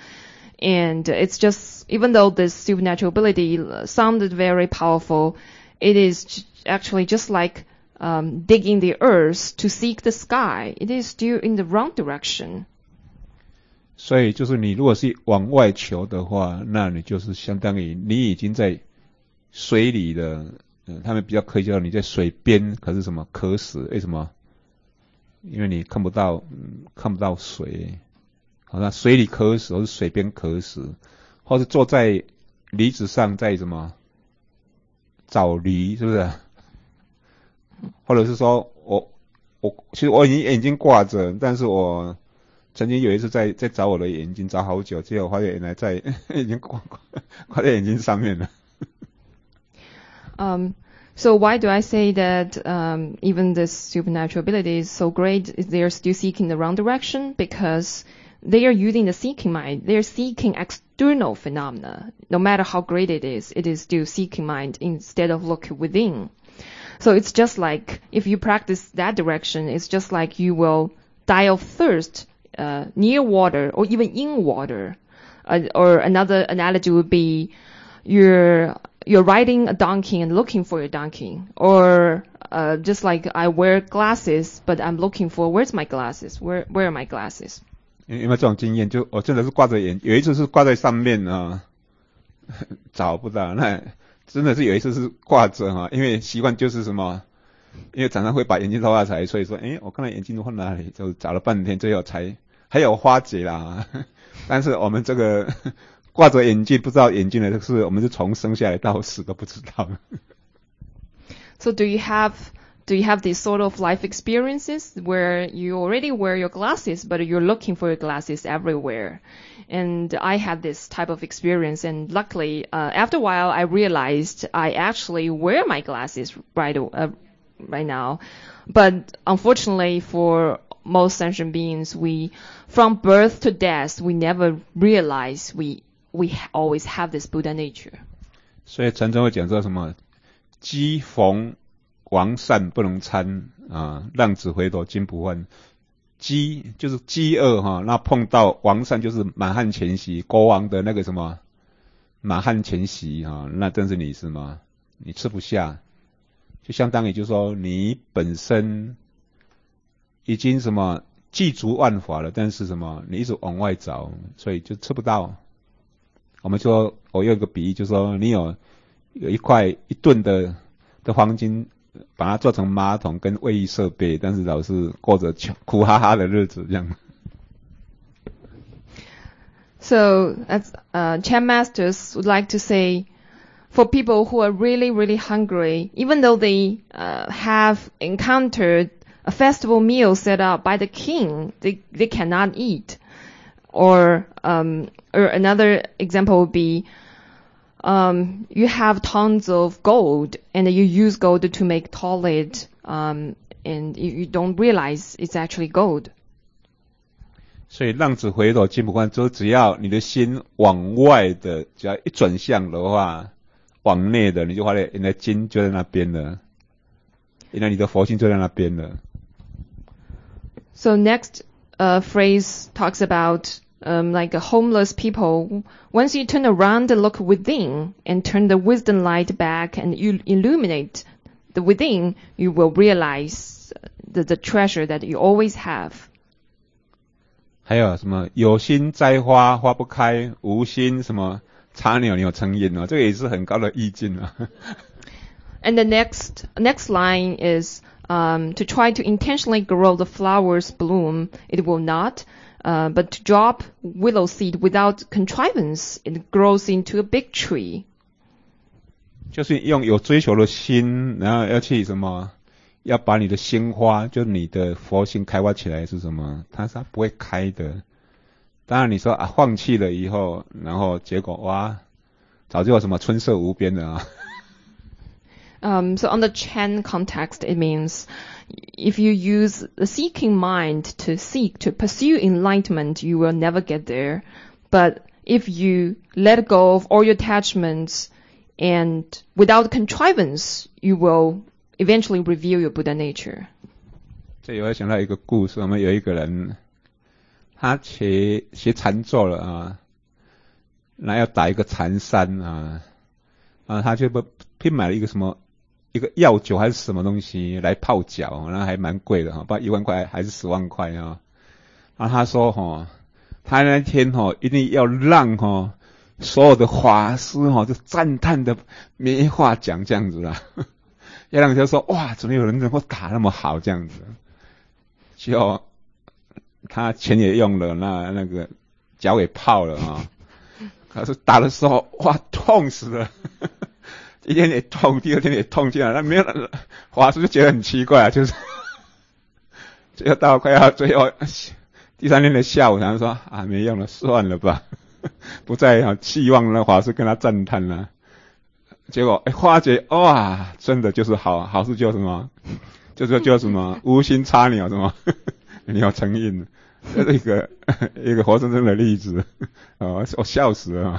And it's just, even though this supernatural ability sounded very powerful, it is actually just like um, digging the earth to seek the sky. It is still in the wrong direction. 所以就是你如果是往外求的话，那你就是相当于你已经在水里了。嗯，他们比较可以叫你在水边，可是什么渴死？为什么？因为你看不到，嗯，看不到水。好，那水里渴死，或是水边渴死，或是坐在梨子上，在什么找梨，是不是？或者是说我我其实我已经眼睛挂着，但是我曾经有一次在在找我的眼睛找好久，结果发现原来在已经挂挂在眼睛上面了。 Um, so why do I say that um, even this supernatural ability is so great? Is they're still seeking the wrong direction because they are using the seeking mind. They're seeking external phenomena. No matter how great it is, it is still seeking mind instead of looking within. So it's just like if you practice that direction, it's just like you will die of thirst uh, near water or even in water. Uh, or another analogy would be you're you're riding a donkey and looking for your donkey, or uh, just like I wear glasses, but I'm looking for where's my glasses? Where where are my glasses? 有没有这种经验？就我真的是挂着眼，有一次是挂在上面啊，找不到。那真的是有一次是挂着哈，因为习惯就是什么，因为常常会把眼镜掏下来，所以说，哎，我看到眼镜放哪里，就找了半天，最后才还有花结啦。但是我们这个挂着眼镜不知道眼镜的是，我们是从生下来到死都不知道。 So do you have do you have these sort of life experiences where you already wear your glasses, but you're looking for your glasses everywhere? And I had this type of experience, and luckily, uh, after a while, I realized I actually wear my glasses right uh, right now. But unfortunately, for most sentient beings, we, from birth to death, we never realize we we always have this Buddha nature. 所以禅宗会讲说什么？机逢王善不能参啊，浪子回头金不换。饥就是饥饿哈，那碰到王善就是满汉全席，国王的那个什么满汉全席哈，那真是你是吗？你吃不下，就相当于就是说你本身已经什么具足万法了，但是什么你一直往外找，所以就吃不到。我们说我用一个比喻，就是说你有有一块一吨的的黄金，把它做成马桶跟卫浴设备，但是老是过着苦哈哈的日子这样。 So, as uh, Chan masters would like to say, for people who are really, really hungry, even though they uh, have encountered a festival meal set up by the king, they they cannot eat. Or um, or another example would be, um, you have tons of gold and you use gold to make toilet, um, and you, you don't realize it's actually gold. 所以浪子回头金不换，就只要你的心往外的，只要一转向的话，往内的，你就发现你的金就在那边了，原来你的佛心就在那边了。 So next uh, phrase talks about um, like a homeless people. Once you turn around and look within and turn the wisdom light back and you illuminate the within, you will realize the, the treasure that you always have. 还有什么有心栽花花不开，无心什么插柳柳成荫哦，这个也是很高的意境啊。 And the next next line is um, to try to intentionally grow the flowers bloom, it will not. Uh, but to drop willow seed without contrivance, it grows into a big tree. 就是用有追求的心，然后要去什么？要把你的心花，就你的佛心开发起来是什么？它是它不会开的。当然你说啊，放弃了以后，然后结果哇，早就有什么春色无边了啊。 Um, so on the Chan context, it means if you use the seeking mind to seek, to pursue enlightenment, you will never get there. But if you let go of all your attachments and without contrivance, you will eventually reveal your Buddha nature. 这有我想到一个故事，我们有一个人，他学学禅坐了啊，那要打一个禅山啊，啊，他就不拼买了一个什么一个药酒还是什么东西来泡脚，然后还蛮贵的哈，不知道一万块还是十万块啊。然后他说哈，他那天哈一定要让哈所有的法师哈就赞叹的没话讲这样子啦。要让人家说哇，怎么有人能够打那么好这样子？就他钱也用了，那那个脚给泡了啊。可是打的时候哇，痛死了，一天也痛，第二天也痛进来，那没有人，法师就觉得很奇怪啊，就是最后到快要最后第三天的下午，他说啊，没用了，算了吧，不再期望那法师跟他赞叹了。结果哎，发觉哇，真的就是好好事就什么，就是叫什么无心插鸟什么，鸟成荫，这是一个一个活生生的例子，哦，我笑死了。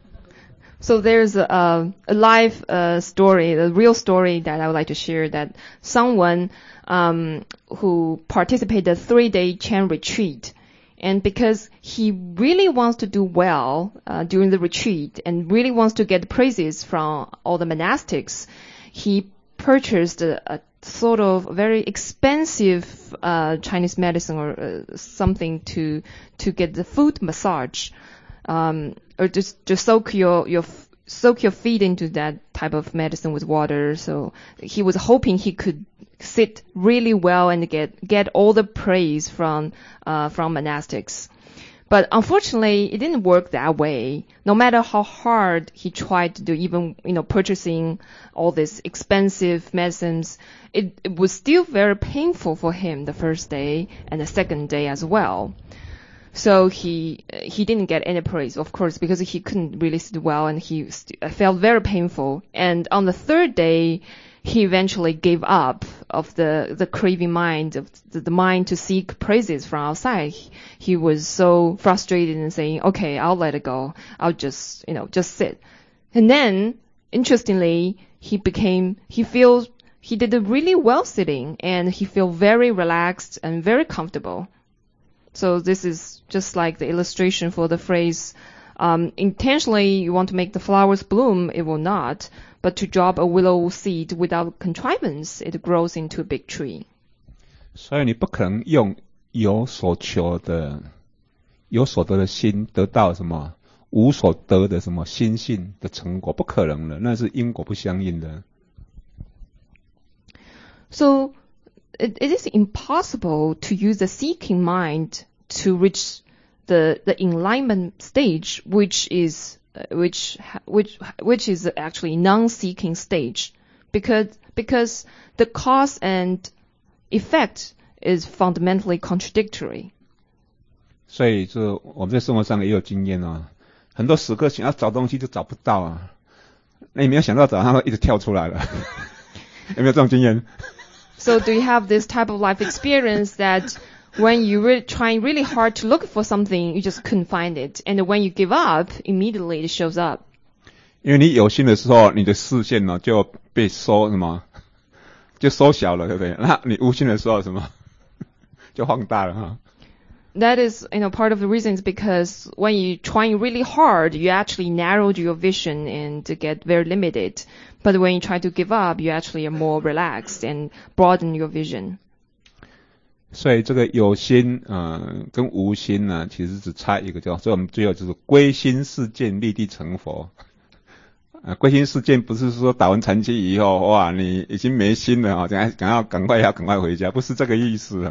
So there's a, a live uh, story, a real story that I would like to share, that someone um, who participated in a three-day Chan retreat, and because he really wants to do well uh, during the retreat and really wants to get praises from all the monastics, he purchased a, a sort of very expensive uh, Chinese medicine or uh, something to to get the foot massage, um, or just to soak your your soak your feet into that type of medicine with water. So he was hoping he could sit really well and get get all the praise from uh, from monastics. But unfortunately, it didn't work that way. No matter how hard he tried to do, even, you know, purchasing all these expensive medicines, it, it was still very painful for him the first day and the second day as well. So he he didn't get any praise, of course, because he couldn't really sit well and he st- felt very painful. And on the third day, he eventually gave up of the, the craving mind, of the, the mind to seek praises from outside. He, he was so frustrated and saying, okay, I'll let it go. I'll just, you know, just sit. And then, interestingly, he became, he feels, he did really well sitting and he felt very relaxed and very comfortable. So this is just like the illustration for the phrase, um, intentionally you want to make the flowers bloom, it will not. But to drop a willow seed without contrivance, it grows into a big tree. 所以你不可能用有所求的、有所得的心得到什么无所得的什么心性的成果，不可能的，那是因果不相应的。 So it, it is impossible to use the seeking mind to reach the the enlightenment stage, which is which which which is actually non-seeking stage, because because the cause and effect is fundamentally contradictory. 所以就我们在生活上也有经验啊，很多时刻想要找东西就找不到啊，那你没有想到找，它会一直跳出来了，有没有这种经验？ So do you have this type of life experience that When you really trying really hard to look for something, you just couldn't find it. And when you give up, immediately it shows up. 因为你有心的时候，你的视线呢就被缩什么，就缩小了，对不对？那你无心的时候什么，就放大了哈。 That is, you know, part of the reason is because when you're trying really hard, you actually narrowed your vision and get very limited. But when you try to give up, you actually are more relaxed and broaden your vision. 所以这个有心呃跟无心呢，其实只差一个叫，所以我们最后就是归心似箭，立地成佛。啊，归心似箭不是说打完禅期以后，哇，你已经没心了啊，赶赶要赶快要赶快回家，不是这个意思。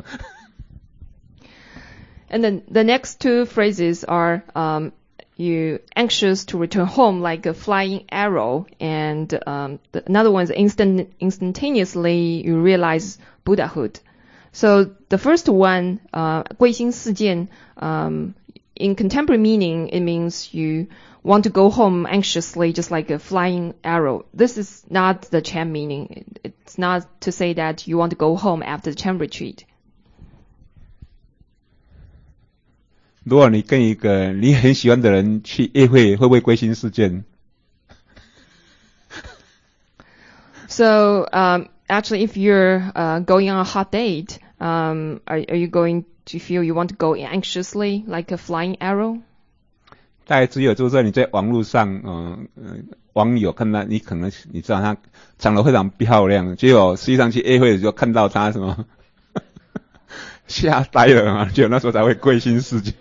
And then the next two phrases are, um, you anxious to return home like a flying arrow, and um, the, another one is instant, instantaneously you realize Buddhahood. So the first one, uh, 归心似箭, um, in contemporary meaning, it means you want to go home anxiously, just like a flying arrow. This is not the Chan meaning. It's not to say that you want to go home after the Chan retreat. 如果你跟一个你很喜欢的人去约会，会不会归心似箭？ So, um, actually, if you're uh, going on a hot date, um, are, are you going to feel you want to go anxiously, like a flying arrow? 大概只有就是说你在网络上，嗯、呃呃，网友看到你可能你知道他长得非常漂亮，结果实际上去约会的时候看到他什么？吓呆了嘛，就那时候才会归心似箭。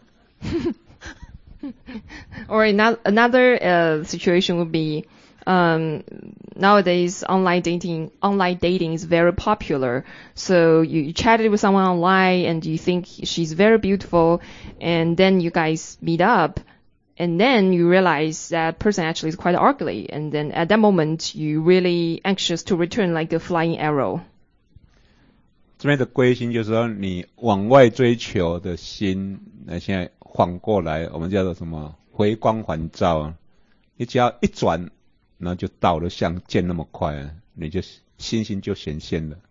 Or another, another uh, situation would be, um, nowadays online dating, online dating is very popular. So you, you chatted with someone online and you think she's very beautiful, and then you guys meet up, and then you realize that person actually is quite ugly, and then at that moment you really anxious to return like a flying arrow. 这边的归心就是说你往外追求的心，那现在反过来我们叫做什么？回光返照。你只要一转，然后就到了，像箭那么快，你就星星就显现了。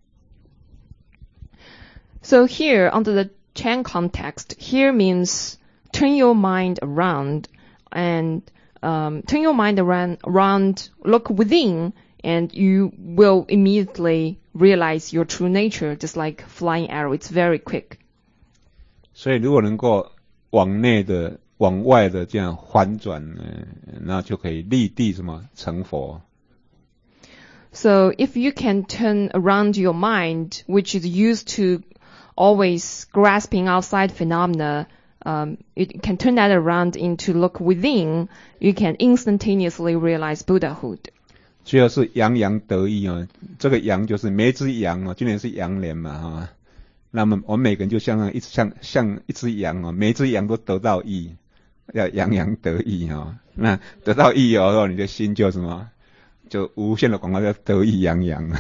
So here, under the Chan context, here means turn your mind around and um, turn your mind around, around, look within, and you will immediately realize your true nature, just like flying arrow. It's very quick. 所以如果能够往内的、往外的这样反转，那就可以立地什么成佛。 So if you can turn around your mind, which is used to always grasping outside phenomena, um, you can turn that around into look within, you can instantaneously realize Buddhahood. 最后是洋洋得意啊，这个羊就是每一只羊啊，今年是羊年嘛哈，那么我们每个人就像一像像一只羊啊，每一只羊都得到益，要洋洋得意啊。那得到益以后，你的心就什么，就无限的广告叫得意洋洋。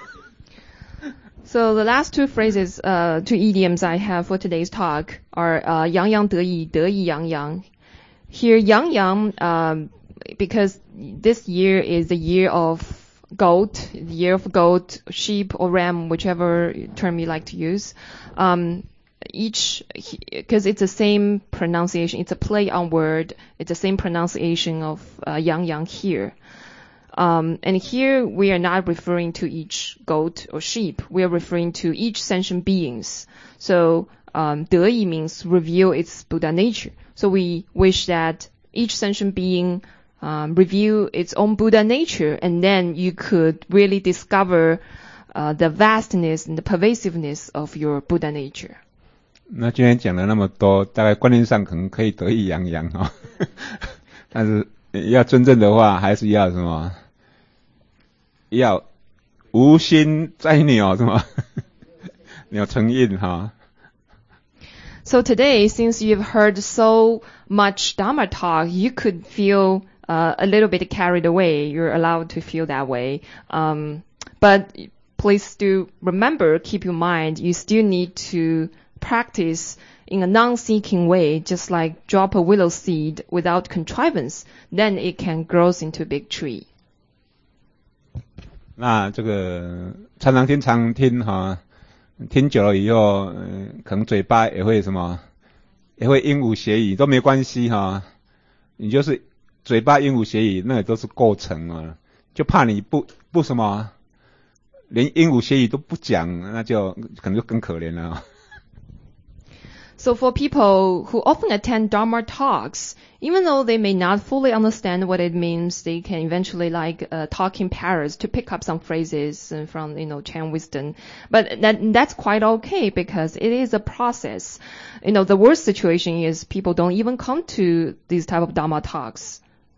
So the last two phrases, uh, two idioms I have for today's talk are uh, 洋洋得意, 得意洋洋. Here, 洋洋, um, because this year is the year of goat, the year of goat, sheep or ram, whichever term you like to use. Um, each, because it's the same pronunciation, it's a play on word, it's the same pronunciation of uh, yang yang here. Um, and here we are not referring to each goat or sheep, we are referring to each sentient beings. So, um, 得意 means reveal its Buddha nature. So we wish that each sentient being Um, review its own Buddha nature, and then you could really discover uh, the vastness and the pervasiveness of your Buddha nature. 那今天讲了那么多，大概观念上可能可以得意洋洋啊，但是要真正的话，还是要什么？要无心栽鸟是吗？鸟成印哈。 So today, since you've heard so much Dharma talk, you could feel Uh, a little bit carried away. You're allowed to feel that way. Um, but please do remember, keep your mind, you still need to practice in a non-seeking way, just like drop a willow seed without contrivance. Then it can grow into a big tree. 那这个常常听常听哈， 听久了以后，呃，可能嘴巴也会什么，也会鹦鹉学语都没关系哈。你就是嘴巴鹦鹉学语，那个都是过程啊。就怕你不不什么，连鹦鹉学语都不讲，那就可能就更可怜了。 So for people who often attend Dharma talks, even though they may not fully understand what it means, they can eventually like uh, talking parrots to pick up some phrases from, you know, Chan wisdom. But that, that's quite okay because it is a process. You know, the worst situation is people don't even come to these type of Dharma talks.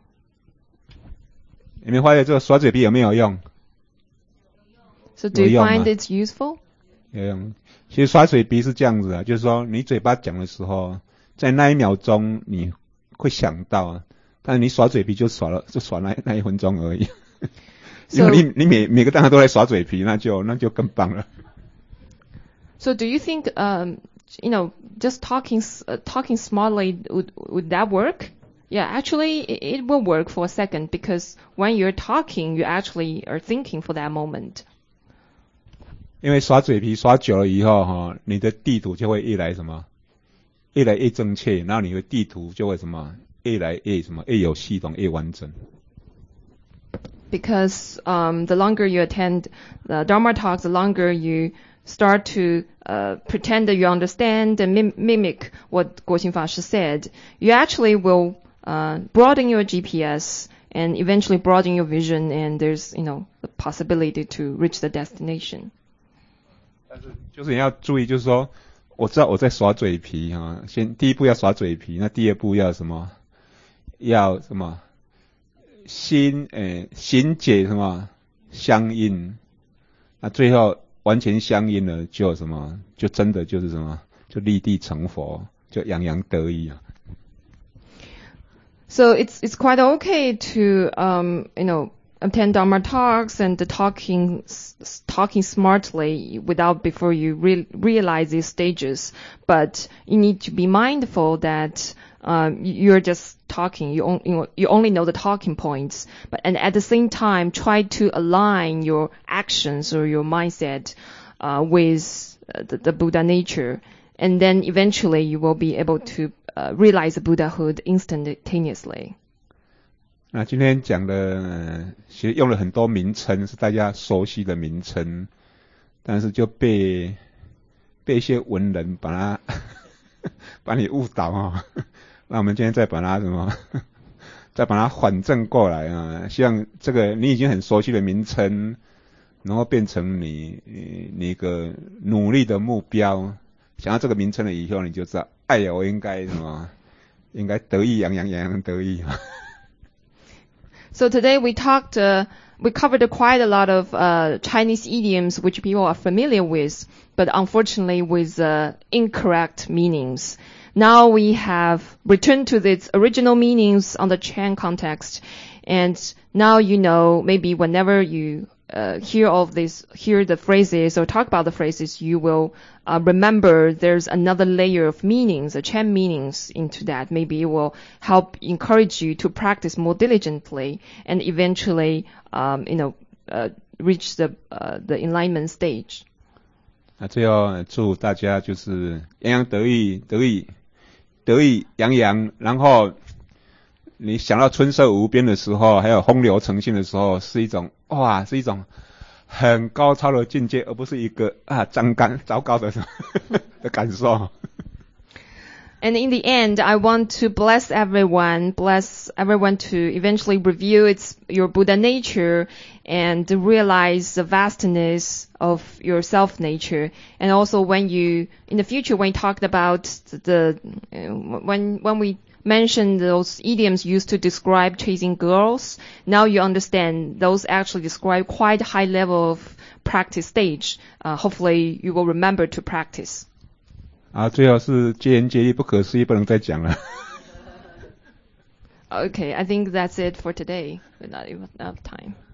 你没发现这个耍嘴皮有没有用？ So do you find it's useful? 有用。其实耍嘴皮是这样子啊，就是说你嘴巴讲的时候，在那一秒钟你会想到，但是你耍嘴皮就耍了，就耍那那一分钟而已。因为你你每每个当下都在耍嘴皮，那就那就更棒了。 So do you think, um, you know, just talking uh, talking smartly would would that work? Yeah, actually, it, it will work for a second because when you're talking, you actually are thinking for that moment. 因为耍嘴皮耍久了以后哈，你的地图就会越来什么，越来越正确，然后你的地图就会什么，越来越什么，越有系统，越完整。 Because um, the longer you attend the Dharma talks, the longer you start to uh, pretend that you understand and mim- mimic what Guoxin Fashi said, you actually will uh, broaden your G P S and eventually broaden your vision, and there's, you know, the possibility to reach the destination. 但是就是你要注意，就是说，我知道我在耍嘴皮哈，先第一步要耍嘴皮，那第二步要什么？要什么？心诶，心解什么相应？那最后完全相应了，就什么？就真的就是什么？就立地成佛，就洋洋得意啊。 So it's it's quite okay to um you know attend Dharma talks and the talking talking smartly without before you re- realize these stages, but you need to be mindful that um, you're just talking. You, on, you, know, you only know the talking points, but and at the same time try to align your actions or your mindset uh, with uh, the, the Buddha nature, and then eventually you will be able to uh, realize the Buddhahood instantaneously. 那今天讲的，呃、其实用了很多名称，是大家熟悉的名称，但是就被被一些文人把它把你误导啊。那我们今天再把它什么，再把它反正过来啊。希望这个你已经很熟悉的名称，然后变成你你一个努力的目标。想到这个名称了以后，你就知道，哎呀，我应该什么，应该得意洋洋洋洋得意。 So today we talked, uh, we covered quite a lot of uh, Chinese idioms which people are familiar with, but unfortunately with uh, incorrect meanings. Now we have returned to its original meanings on the Chan context, and now you know maybe whenever you uh, hear of this, hear the phrases or talk about the phrases, you will uh, remember there's another layer of meanings, a Chan meanings into that. Maybe it will help encourage you to practice more diligently and eventually, um, you know, uh, reach the uh, the enlightenment stage. 那最后祝大家就是洋洋得意，得意，得意洋洋，然后你想到春色无边的时候，还有风流成性的时候，是一种哇，是一种很高超的境界，而不是一个啊糟糕糟糕的的感受。 And in the end, I want to bless everyone, bless everyone to eventually review its your Buddha nature and realize the vastness of your self nature. And also, when you in the future, when you talked about the when when we mentioned those idioms used to describe chasing girls, now you understand those actually describe quite a high level of practice stage. Uh, hopefully, you will remember to practice. 啊，最后是接言接力，不可思议，不能再讲了。 Okay, I think that's it for today. We're not even out of time.